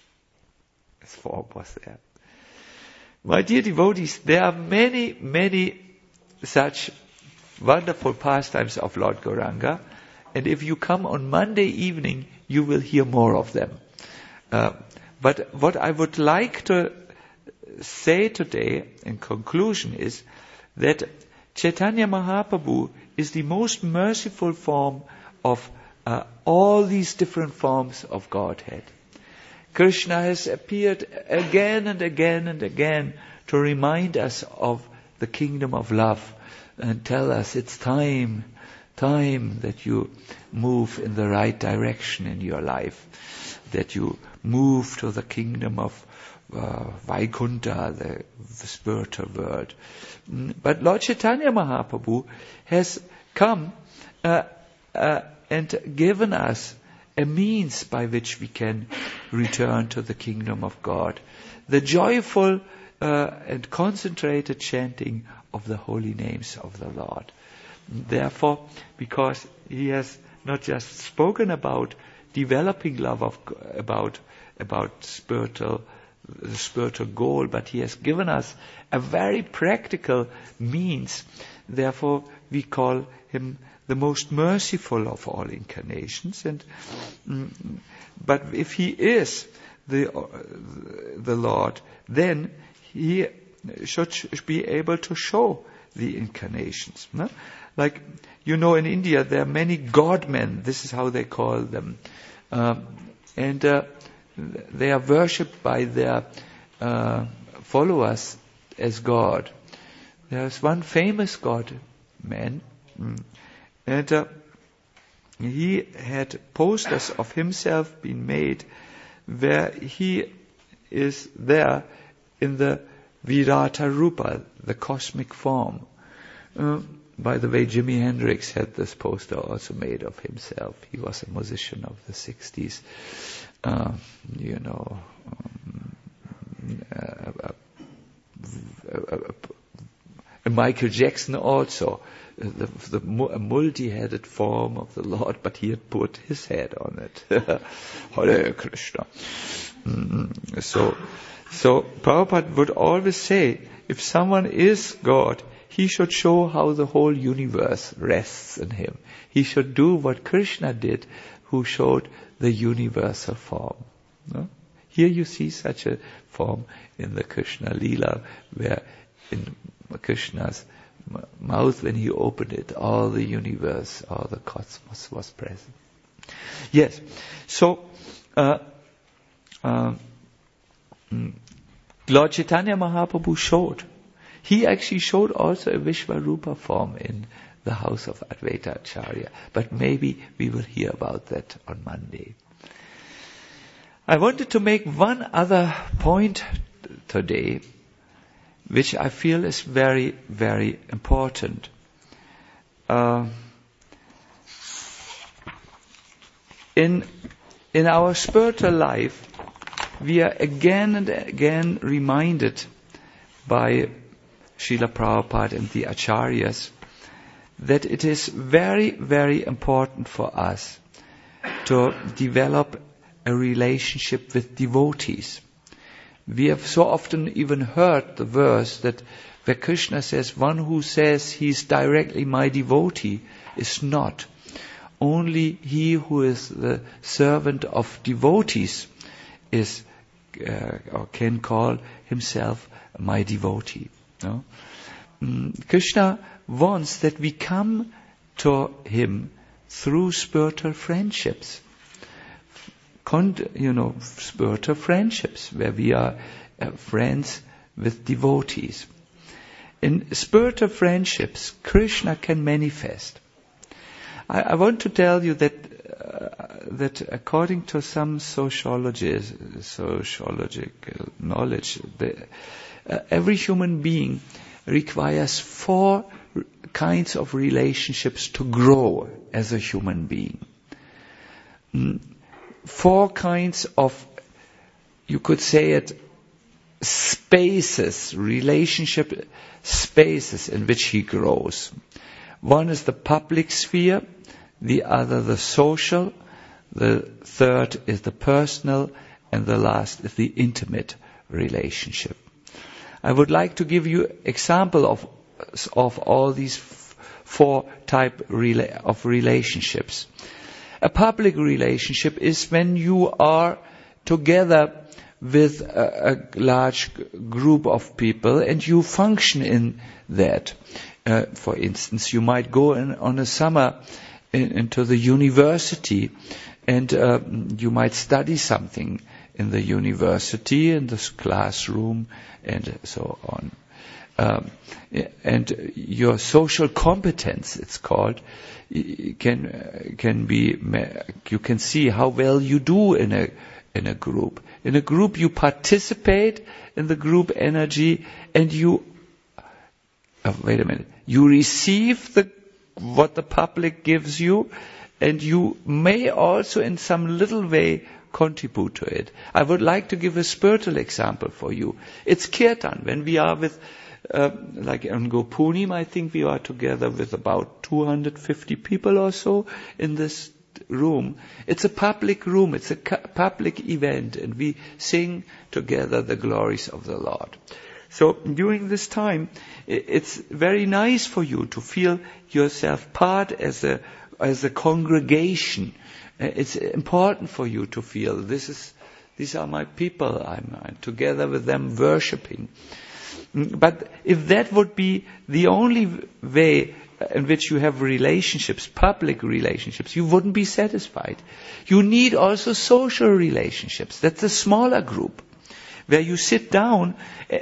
His form was there. My dear devotees, there are many, many such wonderful pastimes of Lord Gauranga. And if you come on Monday evening, you will hear more of them. Uh, but what I would like to say today in conclusion is that Chaitanya Mahaprabhu is the most merciful form of uh, all these different forms of Godhead. Krishna has appeared again and again and again to remind us of the kingdom of love and tell us it's time, time that you move in the right direction in your life, that you move to the kingdom of uh, Vaikuntha, the, the spiritual world. But Lord Chaitanya Mahaprabhu has come uh, uh, and given us a means by which we can return to the kingdom of God. The joyful uh, and concentrated chanting of the holy names of the Lord. Therefore, because he has not just spoken about developing love of about about spiritual the spiritual goal, but he has given us a very practical means. Therefore, we call him the most merciful of all incarnations. And mm, but if he is the uh, the Lord, then he should be able to show the incarnations. No? Like, you know, in India there are many God-men. This is how they call them, um, and uh, they are worshipped by their uh, followers as God. There's one famous God-man, and uh, he had posters of himself been made where he is there in the Virata Rupa, the cosmic form. Uh, by the way, Jimi Hendrix had this poster also made of himself. He was a musician of the sixties. Uh, you know, um, uh, uh, uh, uh, Michael Jackson also the, the multi-headed form of the Lord, but he had put his head on it. Hare Krishna. Mm-hmm. So, so Prabhupada would always say, if someone is God, he should show how the whole universe rests in him. He should do what Krishna did, who showed the universal form. No? Here you see such a form in the Krishna Leela, where in Krishna's mouth, when he opened it, all the universe, all the cosmos was present. Yes, so uh, uh, Lord Chaitanya Mahaprabhu showed. He actually showed also a Vishvarupa form in the house of Advaita Acharya. But maybe we will hear about that on Monday. I wanted to make one other point today, which I feel is very, very important. Uh, in, in our spiritual life, we are again and again reminded by Srila Prabhupada and the Acharyas that it is very, very important for us to develop a relationship with devotees. We have so often even heard the verse that where Krishna says, one who says he's directly my devotee is not. Only he who is the servant of devotees is uh, or can call himself my devotee. No? Mm, Krishna wants that we come to him through spiritual friendships. Con- you know, spiritual friendships where we are uh, friends with devotees. In spiritual friendships, Krishna can manifest. I, I want to tell you that uh, that according to some sociologies, sociological knowledge, the, uh, every human being requires four r- kinds of relationships to grow as a human being. Mm, four kinds of, you could say it, spaces, relationship spaces in which he grows. One is the public sphere, the other the social, the third is the personal, and the last is the intimate relationship. I would like to give you example of of all these f- four type rela- of relationships. A public relationship is when you are together with a, a large group of people and you function in that. Uh, for instance, you might go in, on a summer in, into the university and uh, you might study something in the university, in this classroom, and so on. Um, and your social competence, it's called, can can be, you can see how well you do in a in a group. In a group, you participate in the group energy, and you oh, wait a minute. You receive the what the public gives you, and you may also, in some little way, contribute to it. I would like to give a spiritual example for you. It's Kirtan. When we are with, uh, like on Gopunim, I think we are together with about two hundred fifty people or so in this room. It's a public room. It's a cu- public event, and we sing together the glories of the Lord. So during this time, it's very nice for you to feel yourself part as a as a congregation. It's important for you to feel this is these are my people. I'm, I'm together with them worshiping. But if that would be the only way in which you have relationships, public relationships, you wouldn't be satisfied. You need also social relationships. That's a smaller group where you sit down,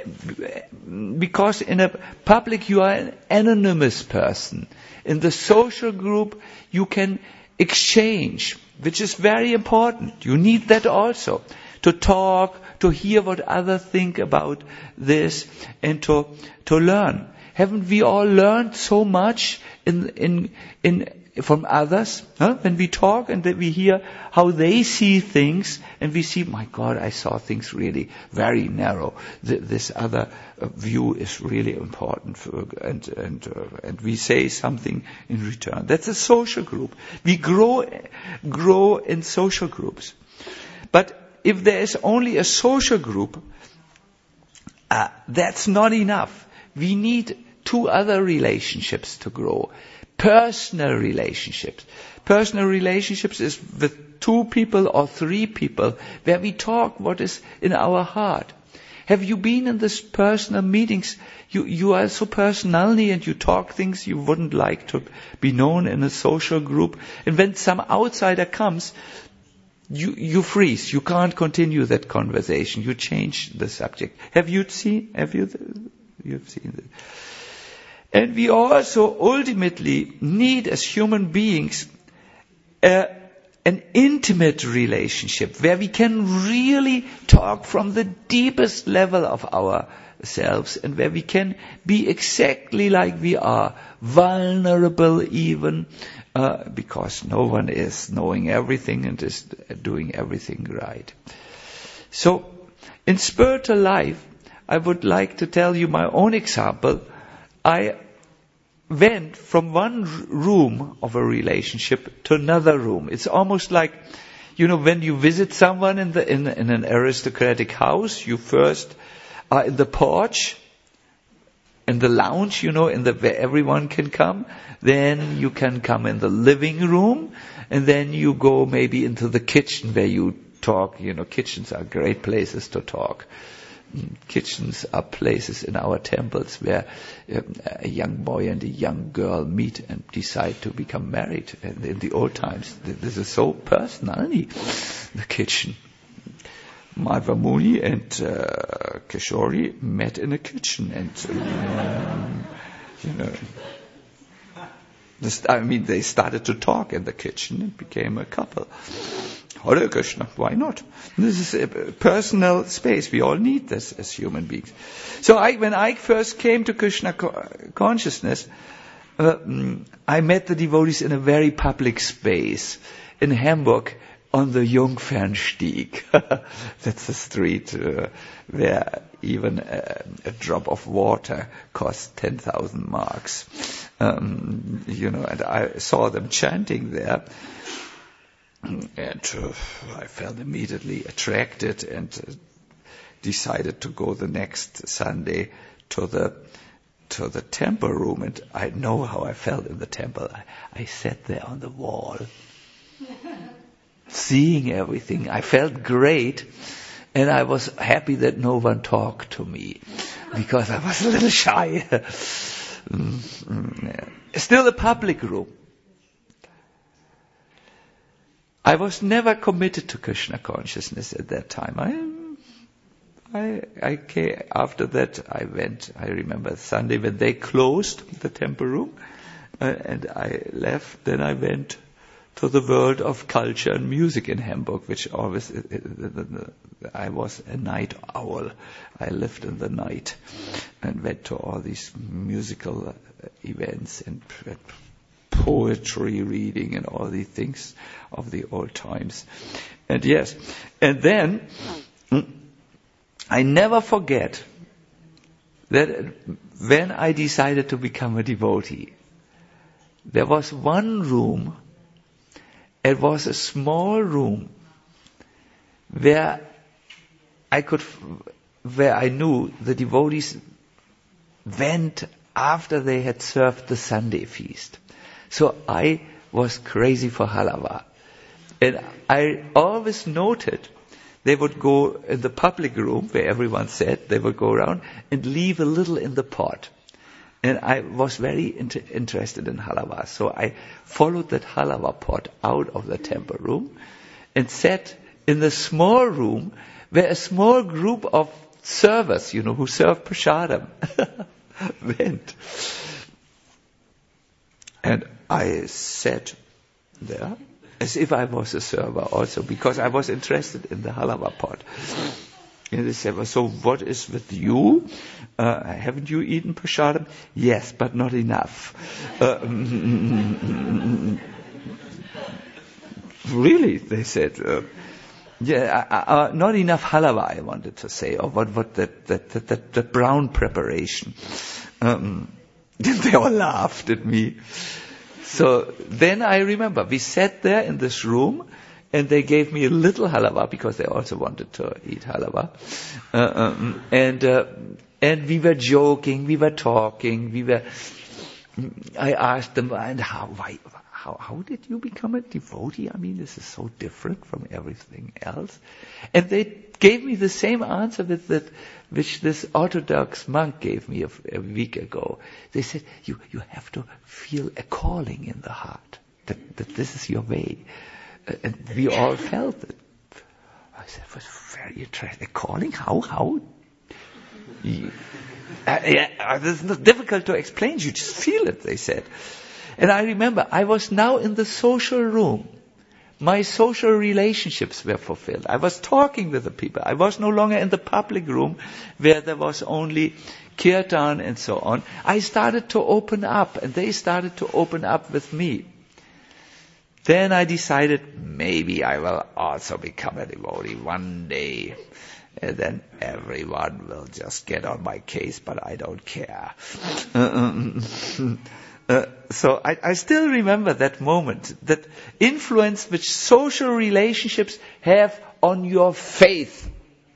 because in a public you are an anonymous person. In the social group you can exchange, which is very important. You need that also, to talk, to hear what others think about this, and to to learn. Haven't we all learned so much in in in from others, huh? When we talk and that we hear how they see things, and we see, my God, I saw things really very narrow. Th- this other uh, view is really important, for, and and uh, and we say something in return. That's a social group. We grow grow in social groups. But if there is only a social group, uh, that's not enough. We need two other relationships to grow. Personal relationships. Personal relationships is with two people or three people where we talk what is in our heart. Have you been in these personal meetings? You, you are so personally and you talk things you wouldn't like to be known in a social group. And when some outsider comes, you, you freeze. You can't continue that conversation. You change the subject. Have you seen, have you, you've seen it? And we also ultimately need, as human beings, uh, an intimate relationship where we can really talk from the deepest level of ourselves and where we can be exactly like we are, vulnerable even, uh, because no one is knowing everything and is doing everything right. So, in spiritual life, I would like to tell you my own example. I went from one room of a relationship to another room. It's almost like, you know, when you visit someone in the in, in an aristocratic house, you first are in the porch, in the lounge, you know, in the where everyone can come. Then you can come in the living room, and then you go maybe into the kitchen where you talk. You know, kitchens are great places to talk. Kitchens are places in our temples where um, a young boy and a young girl meet and decide to become married. And in the old times, this is so personal, the kitchen. Madhva Muni and uh, Kishori met in a kitchen, and um, you know, this, I mean, they started to talk in the kitchen and became a couple. Hare Krishna, why not? This is a personal space. We all need this as human beings. So I, when I first came to Krishna co- consciousness, uh, I met the devotees in a very public space in Hamburg on the Jungfernstieg. That's the street uh, where even a, a drop of water costs ten thousand marks. Um, you know, and I saw them chanting there. And uh, I felt immediately attracted and uh, decided to go the next Sunday to the to the temple room. And I know how I felt in the temple. I, I sat there on the wall, seeing everything. I felt great, and I was happy that no one talked to me because I was a little shy. mm-hmm. yeah. Still a public room. I was never committed to Krishna consciousness at that time. I, I, I came, after that I went, I remember Sunday when they closed the temple room, uh, and I left, then I went to the world of culture and music in Hamburg, which always, uh, uh, I was a night owl. I lived in the night and went to all these musical uh, events and uh, poetry reading and all these things of the old times. And yes, and then I never forget that when I decided to become a devotee, there was one room, it was a small room where I could, where I knew the devotees went after they had served the Sunday feast. So I was crazy for halava. And I always noted they would go in the public room where everyone sat, they would go around and leave a little in the pot. And I was very inter- interested in halava. So I followed that halava pot out of the temple room and sat in the small room where a small group of servers, you know, who serve prasadam, went. And I sat there as if I was a server also, because I was interested in the halava pot. And they said, well, so what is with you? Uh, haven't you eaten prasadam? Yes, but not enough. Uh, really, they said. Uh, yeah, uh, uh, not enough halava, I wanted to say, or what? What that that that, that, that brown preparation. Um, they all laughed at me. So then I remember we sat there in this room. And they gave me a little halava because they also wanted to eat halava. Uh, um, and uh, and we were joking, we were talking, we were. I asked them, and how why how how did you become a devotee? I mean, this is so different from everything else. And they gave me the same answer with that, which this Orthodox monk gave me a, a week ago. They said, you you have to feel a calling in the heart that that this is your way. And we all felt it. I said, it was very interesting. Calling? How? How? Yeah, uh, yeah, this is difficult to explain. You just feel it, they said. And I remember, I was now in the social room. My social relationships were fulfilled. I was talking with the people. I was no longer in the public room where there was only kirtan and so on. I started to open up, and they started to open up with me. Then I decided maybe I will also become a devotee one day. And then everyone will just get on my case, but I don't care. Uh, uh, so I, I still remember that moment, that influence which social relationships have on your faith.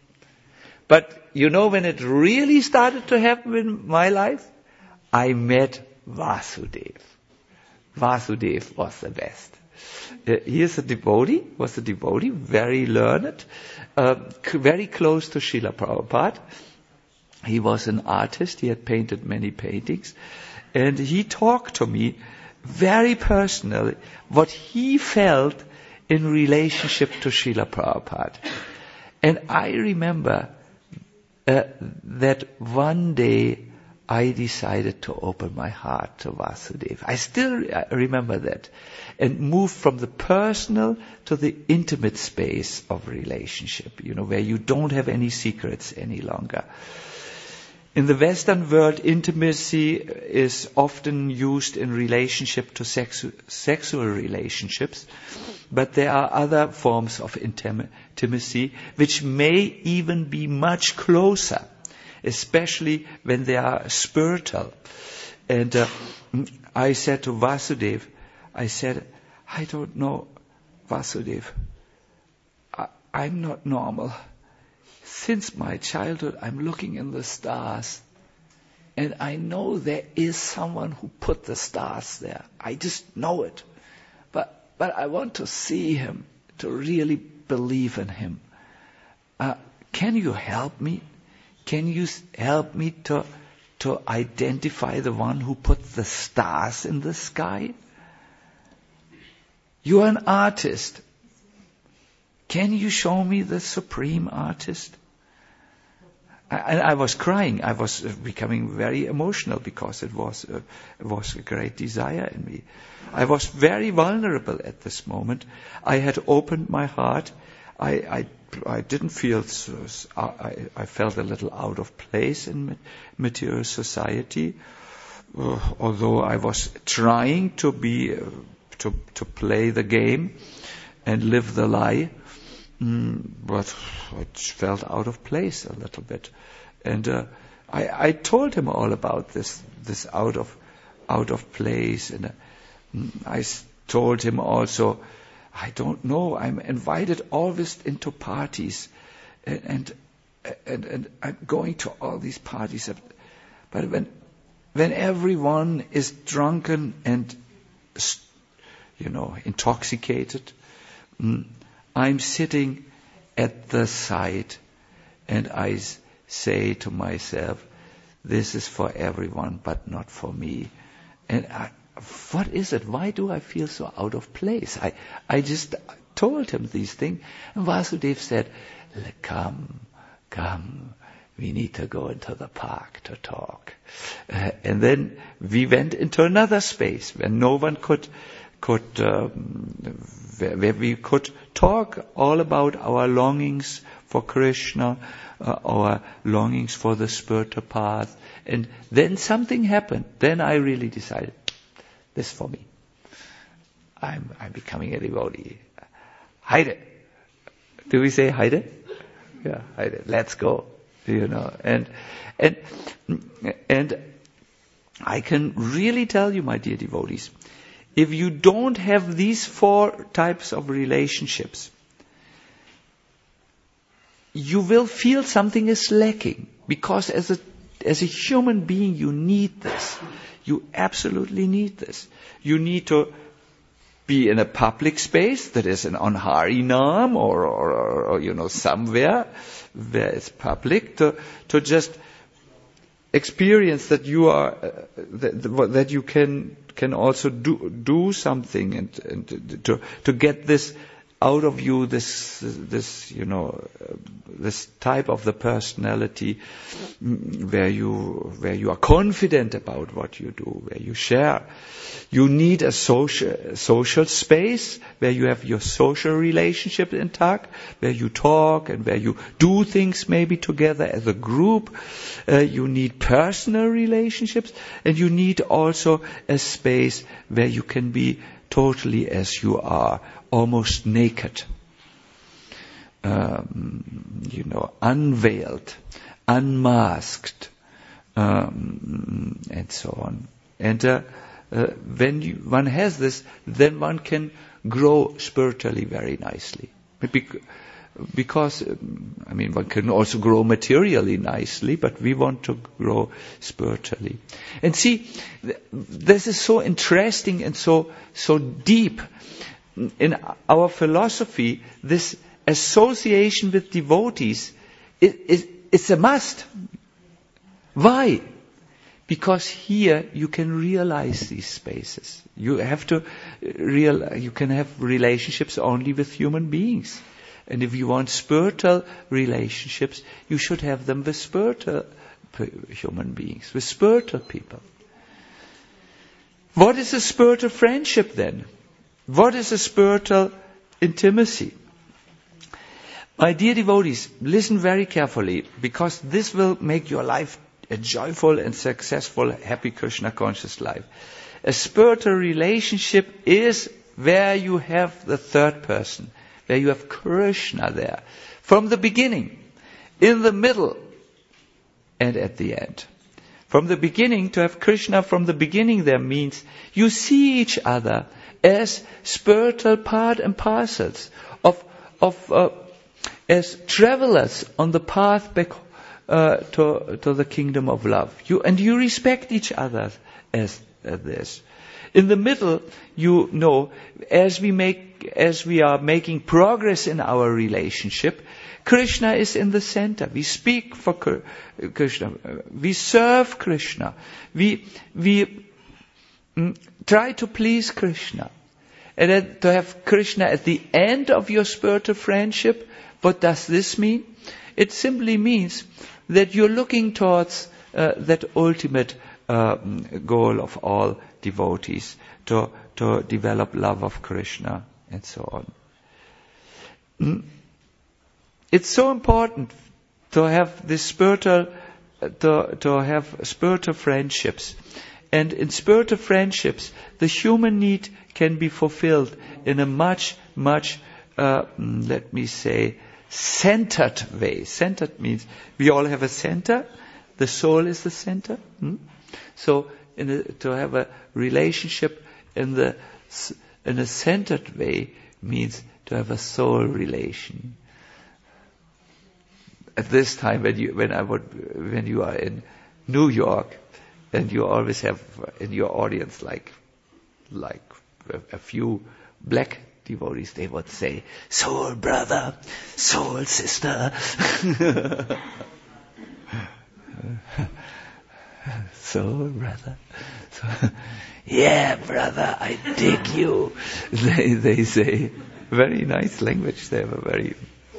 But you know when it really started to happen in my life? I met Vasudev. Vasudev was the best. Uh, he is a devotee, was a devotee, very learned, uh, c- very close to Srila Prabhupada. He was an artist, he had painted many paintings, and he talked to me very personally what he felt in relationship to Srila Prabhupada. And I remember uh, that one day I decided to open my heart to Vasudeva. I still re- remember that. And moved from the personal to the intimate space of relationship, you know, where you don't have any secrets any longer. In the Western world, intimacy is often used in relationship to sexu- sexual relationships, but there are other forms of intim- intimacy which may even be much closer, especially when they are spiritual. And uh, I said to Vasudeva, I said, I don't know, Vasudeva, I, I'm not normal. Since my childhood, I'm looking in the stars, and I know there is someone who put the stars there. I just know it. But but I want to see him, to really believe in him. Uh, can you help me? Can you help me to to identify the one who put the stars in the sky? You are an artist. Can you show me the supreme artist? I, I was crying. I was becoming very emotional because it was a, it was a great desire in me. I was very vulnerable at this moment. I had opened my heart. I I, I didn't feel. So, I, I felt a little out of place in material society, uh, although I was trying to be. Uh, To, to play the game and live the lie, mm, but I felt out of place a little bit, and uh, I, I told him all about this, this out of, out of place, and uh, I told him also, I don't know, I'm invited always into parties, and and and, and I'm going to all these parties, but when when everyone is drunken and st- you know, intoxicated, mm, I'm sitting at the side and I s- say to myself, this is for everyone but not for me. And I, what is it? Why do I feel so out of place? I, I just told him these things, and Vasudeva said, come, come, we need to go into the park to talk. Uh, and then we went into another space where no one could could um, where, where we could talk all about our longings for Krishna, uh, our longings for the spiritual path. And then something happened. Then I really decided, this is for me. I'm, I'm becoming a devotee. Heide. Do we say Heide? Yeah, Heide. Let's go. You know, and, and, and I can really tell you, my dear devotees, if you don't have these four types of relationships, you will feel something is lacking. Because as a, as a human being, you need this. You absolutely need this. You need to be in a public space that is an on Harinam or, or, or, or, you know, somewhere where it's public to, to just experience that you are, uh, that, that you can, can also do, do something and, and to, to get this out of you, this, this, you know, uh, this type of the personality where you, where you are confident about what you do, where you share. You need a social, social space where you have your social relationship intact, where you talk and where you do things maybe together as a group. Uh, you need personal relationships, and you need also a space where you can be totally as you are, almost naked, um, you know, unveiled, unmasked, um, and so on. And uh, uh, when you, one has this, then one can grow spiritually very nicely. Because, I mean, one can also grow materially nicely, but we want to grow spiritually. And see, this is so interesting and so so deep. In our philosophy, this association with devotees is, is, is a must. Why? Because here you can realize these spaces. You have to real. You can have relationships only with human beings. And if you want spiritual relationships, you should have them with spiritual human beings, with spiritual people. What is a spiritual friendship then? What is a spiritual intimacy? My dear devotees, listen very carefully, because this will make your life a joyful and successful, happy Krishna conscious life. A spiritual relationship is where you have the third person, where you have Krishna there, from the beginning, in the middle, and at the end. From the beginning, to have Krishna from the beginning there means you see each other as spiritual part and parcels of of uh, as travelers on the path back uh, to to the kingdom of love. You and you respect each other as uh, this. In the middle, you know, as we make as we are making progress in our relationship, Krishna is in the center. We speak for Krishna. We serve Krishna. We we mm, try to please Krishna. And then to have Krishna at the end of your spiritual friendship, what does this mean? It simply means that you're looking towards uh, that ultimate uh, goal of all devotees, to to develop love of Krishna and so on. Mm. It's so important to have this spiritual, to, to have spiritual friendships. And in spiritual friendships, the human need can be fulfilled in a much, much, uh, let me say, centered way. Centered means we all have a center. The soul is the center. Hmm? So in a, to have a relationship in the in a centered way means to have a soul relation. At this time, when you when I would when you are in New York, and you always have in your audience like like a, a few black devotees, they would say, "Soul brother, soul sister." Soul brother, so, yeah, brother, I dig you. They they say very nice language. They have a very.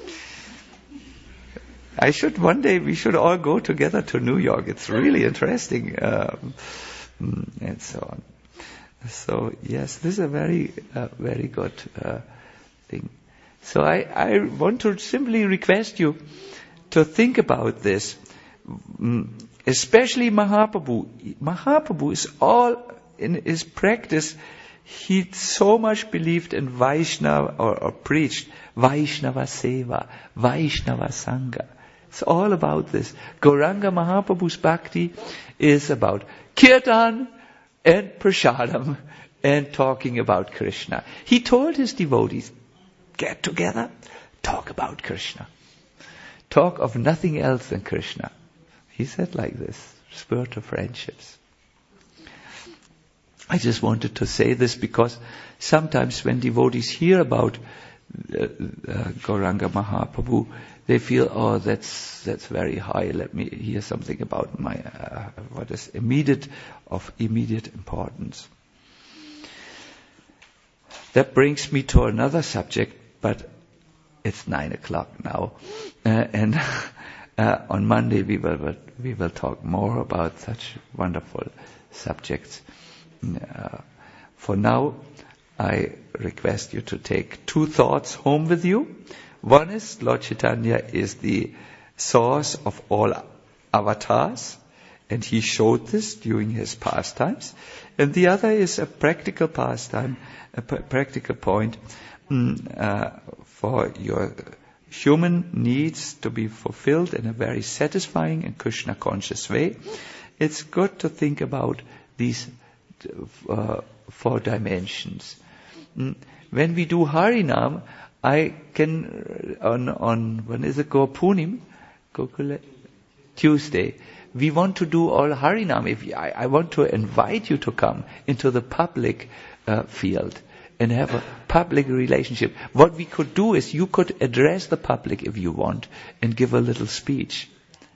I should one day we should all go together to New York. It's really interesting, um, and so on. So yes, this is a very uh, very good uh, thing. So I, I want to simply request you to think about this. Especially Mahaprabhu. Mahaprabhu is all in his practice. He so much believed in Vaishnava or, or preached Vaishnava Seva, Vaishnava Sangha. It's all about this. Gauranga Mahaprabhu's bhakti is about kirtan and prasadam and talking about Krishna. He told his devotees, get together, talk about Krishna. Talk of nothing else than Krishna. He said like this, spiritual friendships. I just wanted to say this because sometimes when devotees hear about uh, uh, Gauranga Mahaprabhu, they feel, oh, that's that's very high. Let me hear something about my uh, what is immediate of immediate importance. That brings me to another subject, but it's nine o'clock now, uh, and uh, on Monday we will we will talk more about such wonderful subjects. Uh, for now, I request you to take two thoughts home with you. One is Lord Chaitanya is the source of all avatars, and he showed this during his pastimes. And the other is a practical pastime, a p- practical point mm, uh, for your human needs to be fulfilled in a very satisfying and Krishna-conscious way. It's good to think about these uh, four dimensions. Mm. When we do Harinam, I can, on, on when is it, Gopurnim? Gokula? Tuesday. We want to do all Harinam. If you, I, I want to invite you to come into the public uh, field and have a public relationship. What we could do is you could address the public if you want and give a little speech.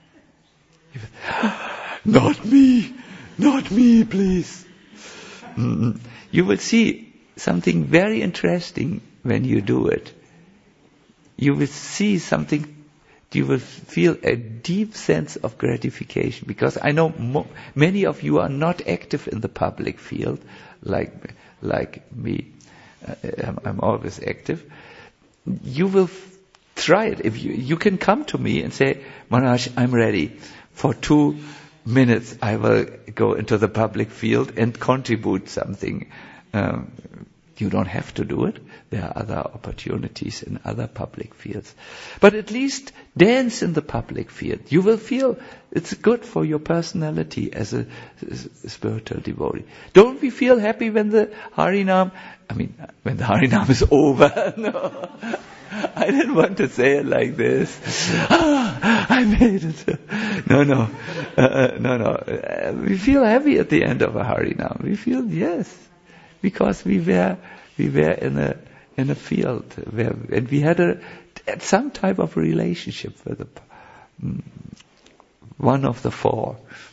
Not me! Not me, please! Mm-mm. You will see something very interesting when you do it. You will see something, you will feel a deep sense of gratification, because I know mo- many of you are not active in the public field like like me. Uh, I'm, I'm always active. You will f- try it. If you you can come to me and say, Maharaj, I'm ready. For two minutes I will go into the public field and contribute something. Um, You don't have to do it. There are other opportunities in other public fields. But at least dance in the public field. You will feel it's good for your personality as a, as a spiritual devotee. Don't we feel happy when the Harinam, I mean, when the Harinam is over? No, I didn't want to say it like this. Ah, I made it. No, no, uh, no, no. Uh, we feel happy at the end of a Harinam. We feel, yes. Because we were we were in a in a field where and we had a some type of relationship with the, um, one of the four.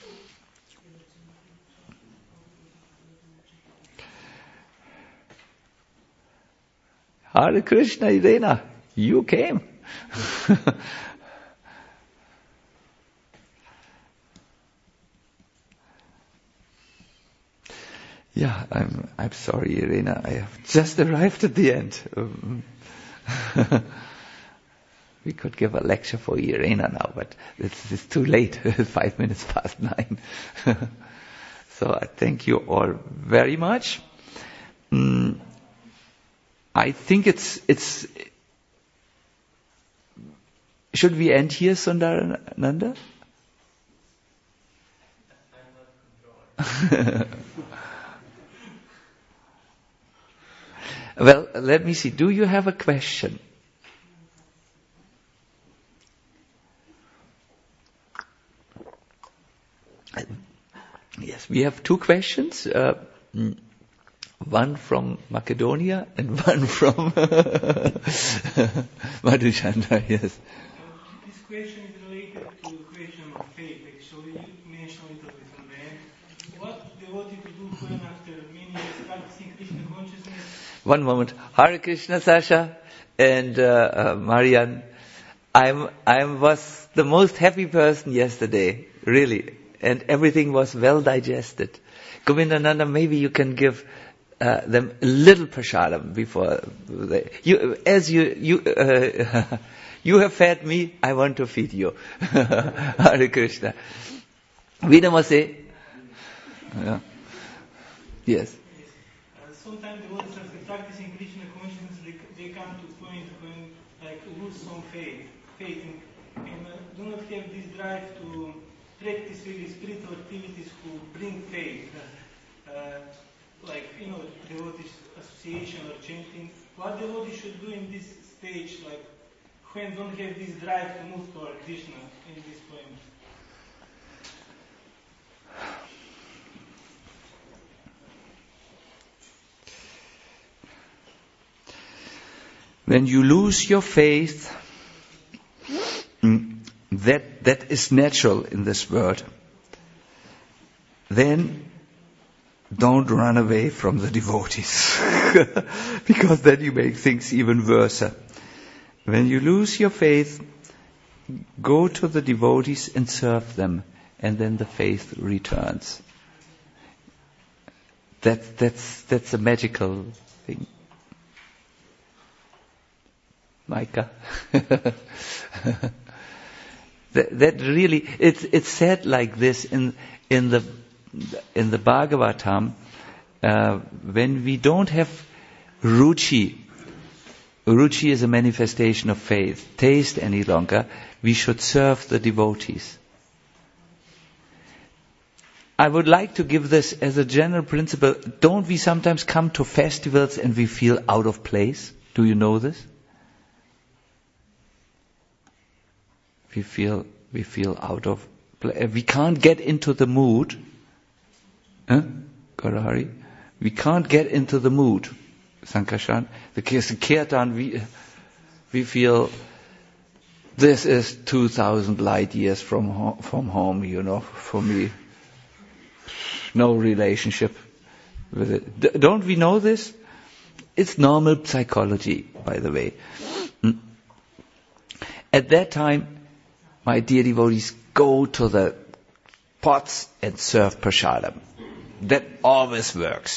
Hare Krishna, Irena, you came. Yeah, I'm I'm sorry, Irena. I have just arrived at the end. Um, we could give a lecture for Irena now, but it's, it's too late. Five minutes past nine. So I thank you all very much. Mm, I think it's it's. Should we end here, Sundarananda? Well, let me see. Do you have a question? Yes, we have two questions. Uh, one from Macedonia and one from Madhuchanda. Yes. This question is related to the question of faith. Actually, you mentioned it a little bit on the end. What devotee to do when after many years practicing Krishna consciousness? One moment. Hare Krishna, Sasha and uh, uh, Marian. I'm I was the most happy person yesterday, really, and everything was well digested. Govindananda, maybe you can give uh, them a little prasadam before they, you, as you, you, uh, you have fed me, I want to feed you. Hare Krishna. Vinamase. Yeah. Yes. Yes. Uh, sometimes the devotees after practicing Krishna consciousness, they, they come to a point when like lose some faith, faith in, and uh, do not have this drive to practice really spiritual activities who bring faith, uh, uh, like you know devotees association or chanting. What devotees should do in this stage, like when don't have this drive to move toward Krishna in this point? When you lose your faith, that that is natural in this world. Then don't run away from the devotees, because then you make things even worse. When you lose your faith, go to the devotees and serve them, and then the faith returns. That that's that's a magical thing. Micah. that, that really, it's it's said like this in in the in the Bhagavatam. Uh, when we don't have ruchi, ruchi is a manifestation of faith, taste any longer, we should serve the devotees. I would like to give this as a general principle. Don't we sometimes come to festivals and we feel out of place? Do you know this? We feel we feel out of place. We can't get into the mood. Huh? Gaurahari? We can't get into the mood. Sankashan. The Kirtan, we, we feel this is two thousand light years from home, from home, you know, for me. No relationship with it. D- don't we know this? It's normal psychology, by the way. Mm. At that time, my dear devotees, go to the pots and serve prasadam. That always works.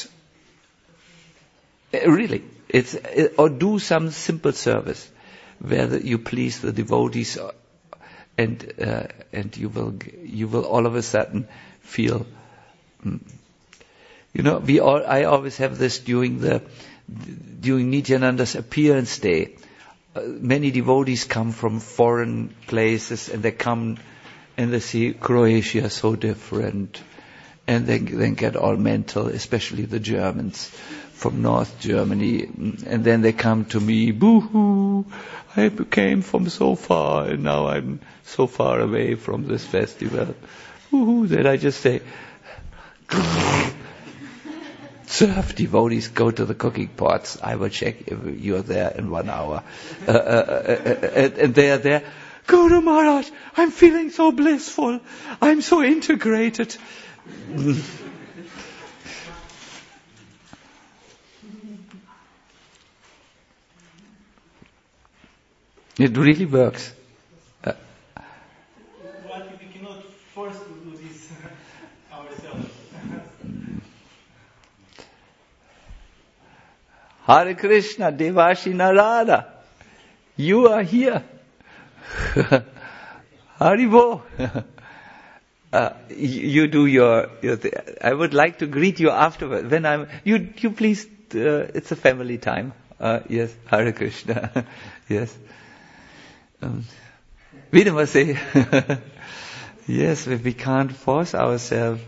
Uh, really. It's, uh, or do some simple service where the, you please the devotees, uh, and uh, and you will you will all of a sudden feel. Mm, you know, we all. I always have this during the during Nityananda's appearance day. Uh, many devotees come from foreign places and they come and they see Croatia so different, and they then get all mental, especially the Germans from North Germany, and then they come to me, boo-hoo, I came from so far and now I'm so far away from this festival. Boo-hoo, then I just say, serve devotees, go to the cooking pots. I will check if you're there in one hour. Uh, uh, uh, uh, and they are there. Guru Maharaj, I'm feeling so blissful. I'm so integrated. It really works. Uh, But we cannot force to do this ourselves. Hare Krishna, Devashi Narada, you are here. Haribo. uh, you, you do your, your th- I would like to greet you afterward. When I'm, you, you please, uh, it's a family time. Uh, yes, Hare Krishna. Yes. Um, Vinamase. Yes, if we can't force ourselves,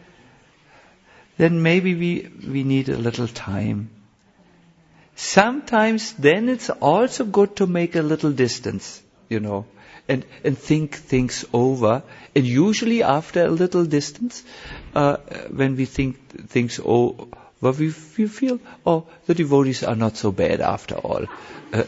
then maybe we, we need a little time. Sometimes then it's also good to make a little distance, you know, and, and think things over. And usually after a little distance, uh, when we think things over, we, we feel, oh, the devotees are not so bad after all. Uh,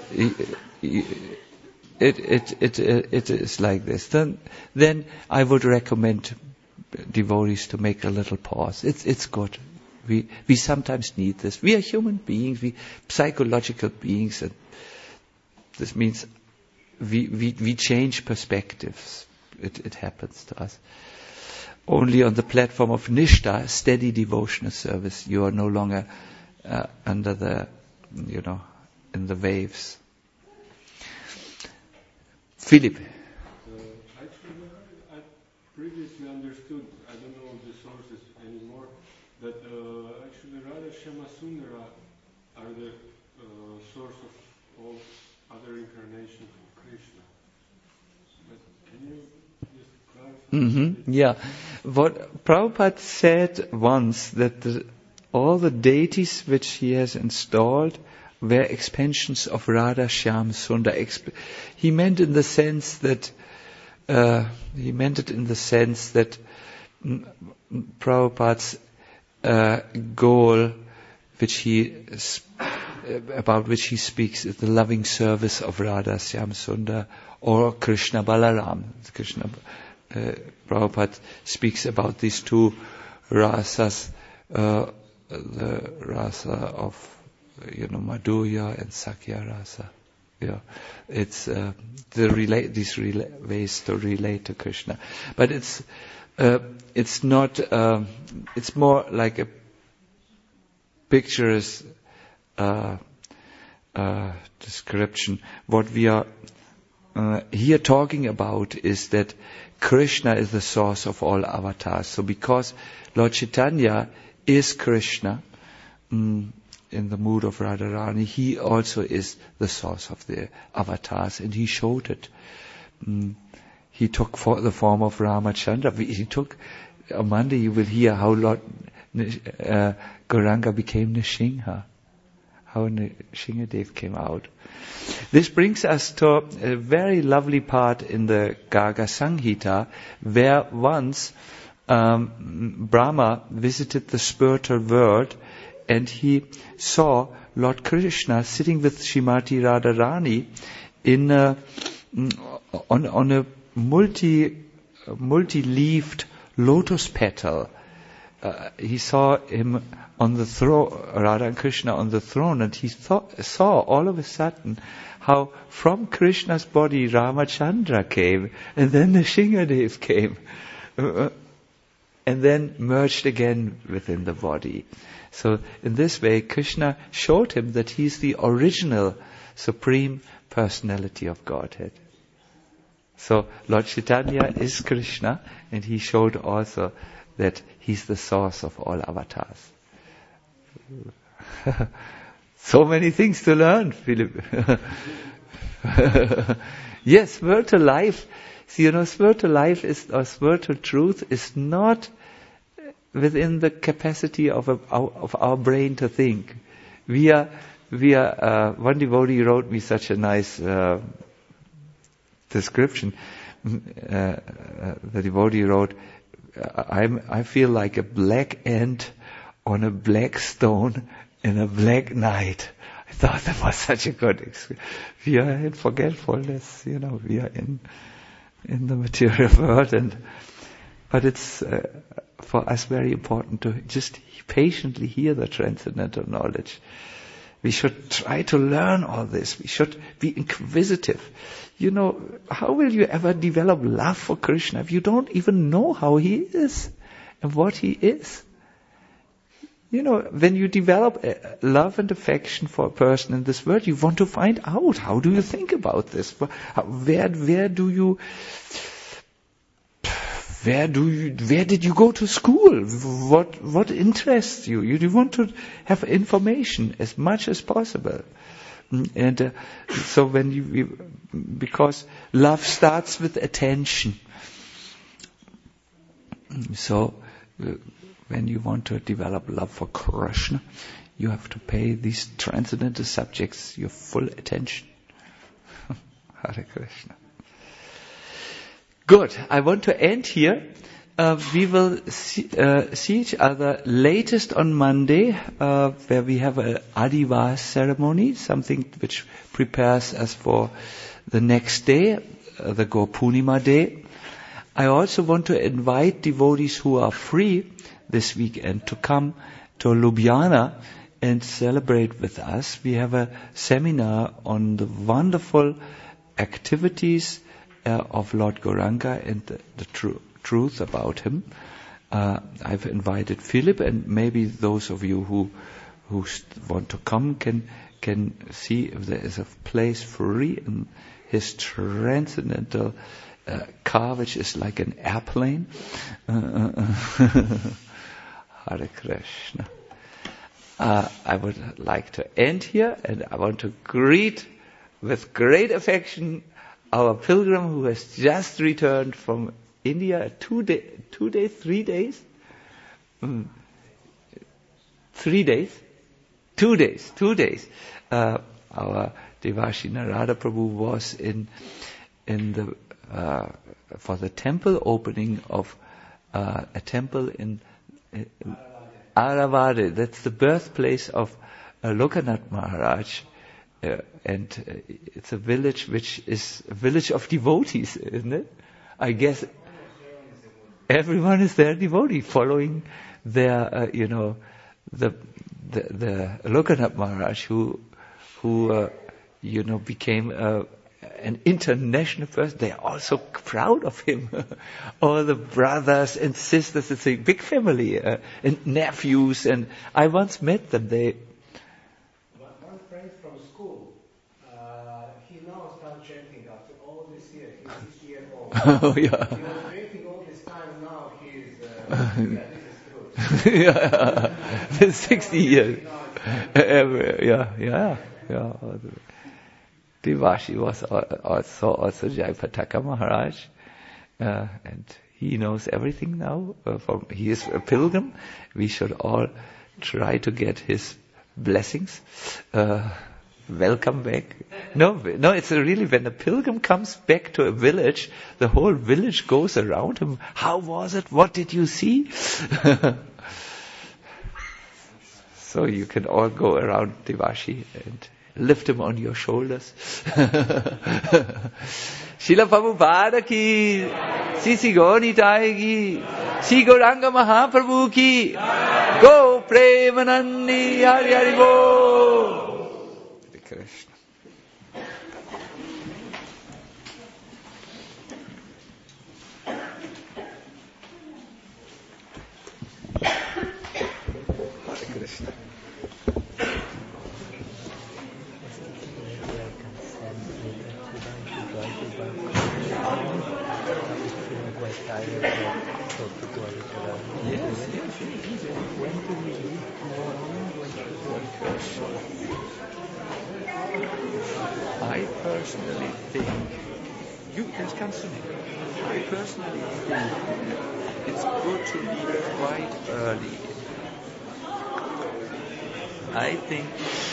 it, it, it, it, it is like this. Then, then I would recommend devotees to make a little pause. It's, it's good. We we sometimes need this. We are human beings, we psychological beings, and this means we we, we change perspectives. It, it happens to us. Only on the platform of Nishta, steady devotional service, you are no longer uh, under the, you know, in the waves. Philip. Uh, actually, I previously understood, I don't know the sources anymore, that uh, actually Radha Shama Sundara are the uh, source of all other incarnations of Krishna. But can you just clarify? Mm-hmm. Yeah. What Prabhupada said once, that the, all the deities which he has installed were expansions of Radha Shyam Sundar. Exp- he meant in the sense that uh, he meant it in the sense that mm, Prabhupada's uh, goal, which he sp- about which he speaks, is the loving service of Radha Shyam Sundar or Krishna Balaram. Krishna uh, Prabhupada speaks about these two rasas, uh, the rasa of, you know, Madhurya and Sakya rasa. Yeah, it's uh, the relate these rela- ways to relate to Krishna, but it's uh, it's not. Um, it's more like a picturesque uh, uh, description. What we are uh, here talking about is that Krishna is the source of all avatars. So, because Lord Chaitanya is Krishna. Um, in the mood of Radharani, he also is the source of the avatars, and he showed it. Mm. He took for the form of Ramachandra. He took, on Monday you will hear how Lord uh, Gauranga became Nrsimha, how Nrsimhadev came out. This brings us to a very lovely part in the Garga Samhita, where once um, Brahma visited the spiritual world, and he saw Lord Krishna sitting with Srimati Radharani in a, on, on a multi, multi-leafed lotus petal. Uh, he saw him on the throne, Radha and Krishna on the throne, and he thought, saw all of a sudden how from Krishna's body Ramachandra came, and then Nrsimhadev came, uh, and then merged again within the body. So in this way, Krishna showed him that he's the original Supreme Personality of Godhead. So Lord Chaitanya is Krishna, and he showed also that he's the source of all avatars. So many things to learn, Philip. Yes, spiritual life, see, you know, spiritual life is, or spiritual truth is not within the capacity of a, of our brain to think. We are, we are. Uh, one devotee wrote me such a nice uh, description. Uh, uh, the devotee wrote, "I'm, I feel like a black ant on a black stone in a black night." I thought that was such a good experience. We are in forgetfulness, you know. We are in in the material world, and but it's. Uh, for us very important to just patiently hear the transcendental knowledge. We should try to learn all this. We should be inquisitive. You know, how will you ever develop love for Krishna if you don't even know how he is and what he is? You know, when you develop love and affection for a person in this world, you want to find out, how do you think about this? Where, where do you... Where do you, where did you go to school? What, what interests you? You, you want to have information as much as possible. And uh, so when you, you, because love starts with attention. So uh, when you want to develop love for Krishna, you have to pay these transcendental subjects your full attention. Hare Krishna. Good. I want to end here. Uh, we will see, uh, see each other latest on Monday, uh, where we have a Adivas ceremony, something which prepares us for the next day, uh, the Gopurnima day. I also want to invite devotees who are free this weekend to come to Ljubljana and celebrate with us. We have a seminar on the wonderful activities Uh, of Lord Gauranga and the, the tr- truth about him. Uh, I've invited Philip and maybe those of you who who st- want to come can can see if there is a place free in his transcendental uh, car, which is like an airplane. Uh, Hare Krishna. Uh, I would like to end here, and I want to greet with great affection our pilgrim who has just returned from India. Two day, two days, three days, mm. three days, two days, two days. Uh, our Devashi Narada Prabhu was in in the uh, for the temple opening of uh, a temple in. in Aravade, that's the birthplace of uh, Lokanath Maharaj, uh, and uh, it's a village which is a village of devotees, isn't it? I guess everyone is there devotee, following their, uh, you know, the the, the Lokanath Maharaj, who who uh, you know became uh, an international person. They are all so proud of him. All the brothers and sisters, it's a big family, uh, and nephews, and I once met them. They One friend from school, uh, he now starts chanting after all this year. He's sixty years old. Oh yeah. He was waiting all this time. Now he's uh, yeah, this is true. Yeah, sixty years. Every, yeah, yeah, yeah. Devashi was also also Jayapataka Maharaj, uh, and he knows everything now. Uh, from he is a pilgrim. We should all try to get his blessings. Uh, welcome back. No, no, it's a really when a pilgrim comes back to a village, the whole village goes around him. How was it? What did you see? So you can all go around Devashi and lift him on your shoulders. Srila Prabhupada ki, Sisi Gaunitai ki, Sri Gauranga Mahaprabhu ki, Go Premanandi Hari Hari Bo. Hare Krishna. Hare Krishna. Yes, yes, yes. When do we leave tomorrow? I personally think, you, this comes to me. I personally think it's good to leave quite early. I think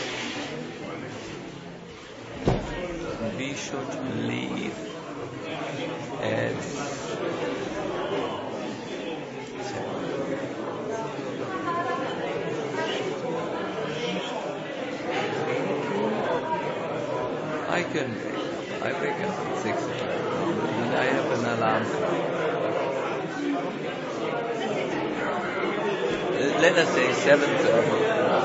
we should leave at I can wake up. I wake up at six and I have an alarm clock. Let us say seven thirty.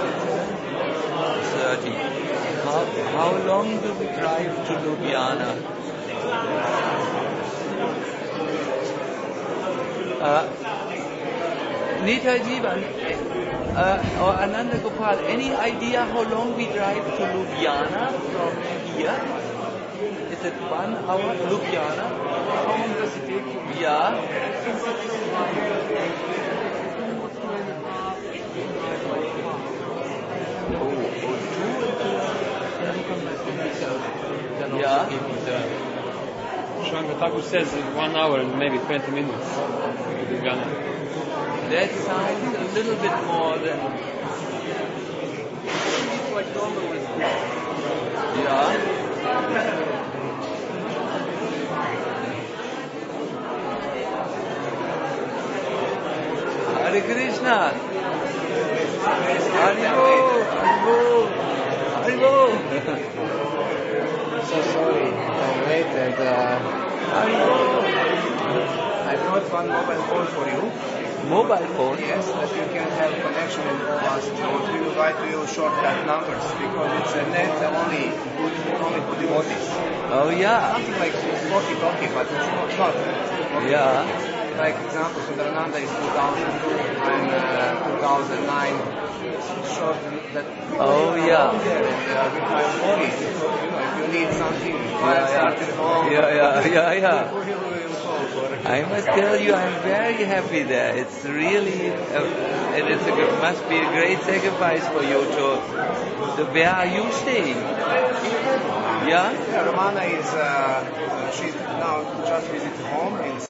How, how long do we drive to Ljubljana? Uh, Nita Jivan uh, or Ananda Gopal, any idea how long we drive to Ljubljana from here? Is it one hour? Ljubljana? How long does it take? Yeah. Yeah. Shanga Thakur says one hour and maybe twenty minutes. That sounds a little bit more than. Yeah. Hare Krishna. Haribo, Haribo, Haribo. So sorry, I'm late and uh, I brought one mobile phone for you. Mobile phone? Yes, that you can have connection with all us. We will write to you shortcut numbers because it's a net only only for devotees. Oh yeah. Something like forty talkie, but it's not. not. Yeah. like example, Sundarananda is two thousand two, I'm uh, two thousand nine. Short that. Oh, yeah. There, and, uh, with my voice, you know, if you need something, I Yeah, started home. yeah, yeah, yeah, yeah. Who will you call for? I must tell you, I'm very happy there. It's really, uh, and it's a, it must be a great sacrifice for you to, to where are you staying? Yeah? Yeah, Romana is, uh, she's now just visited home in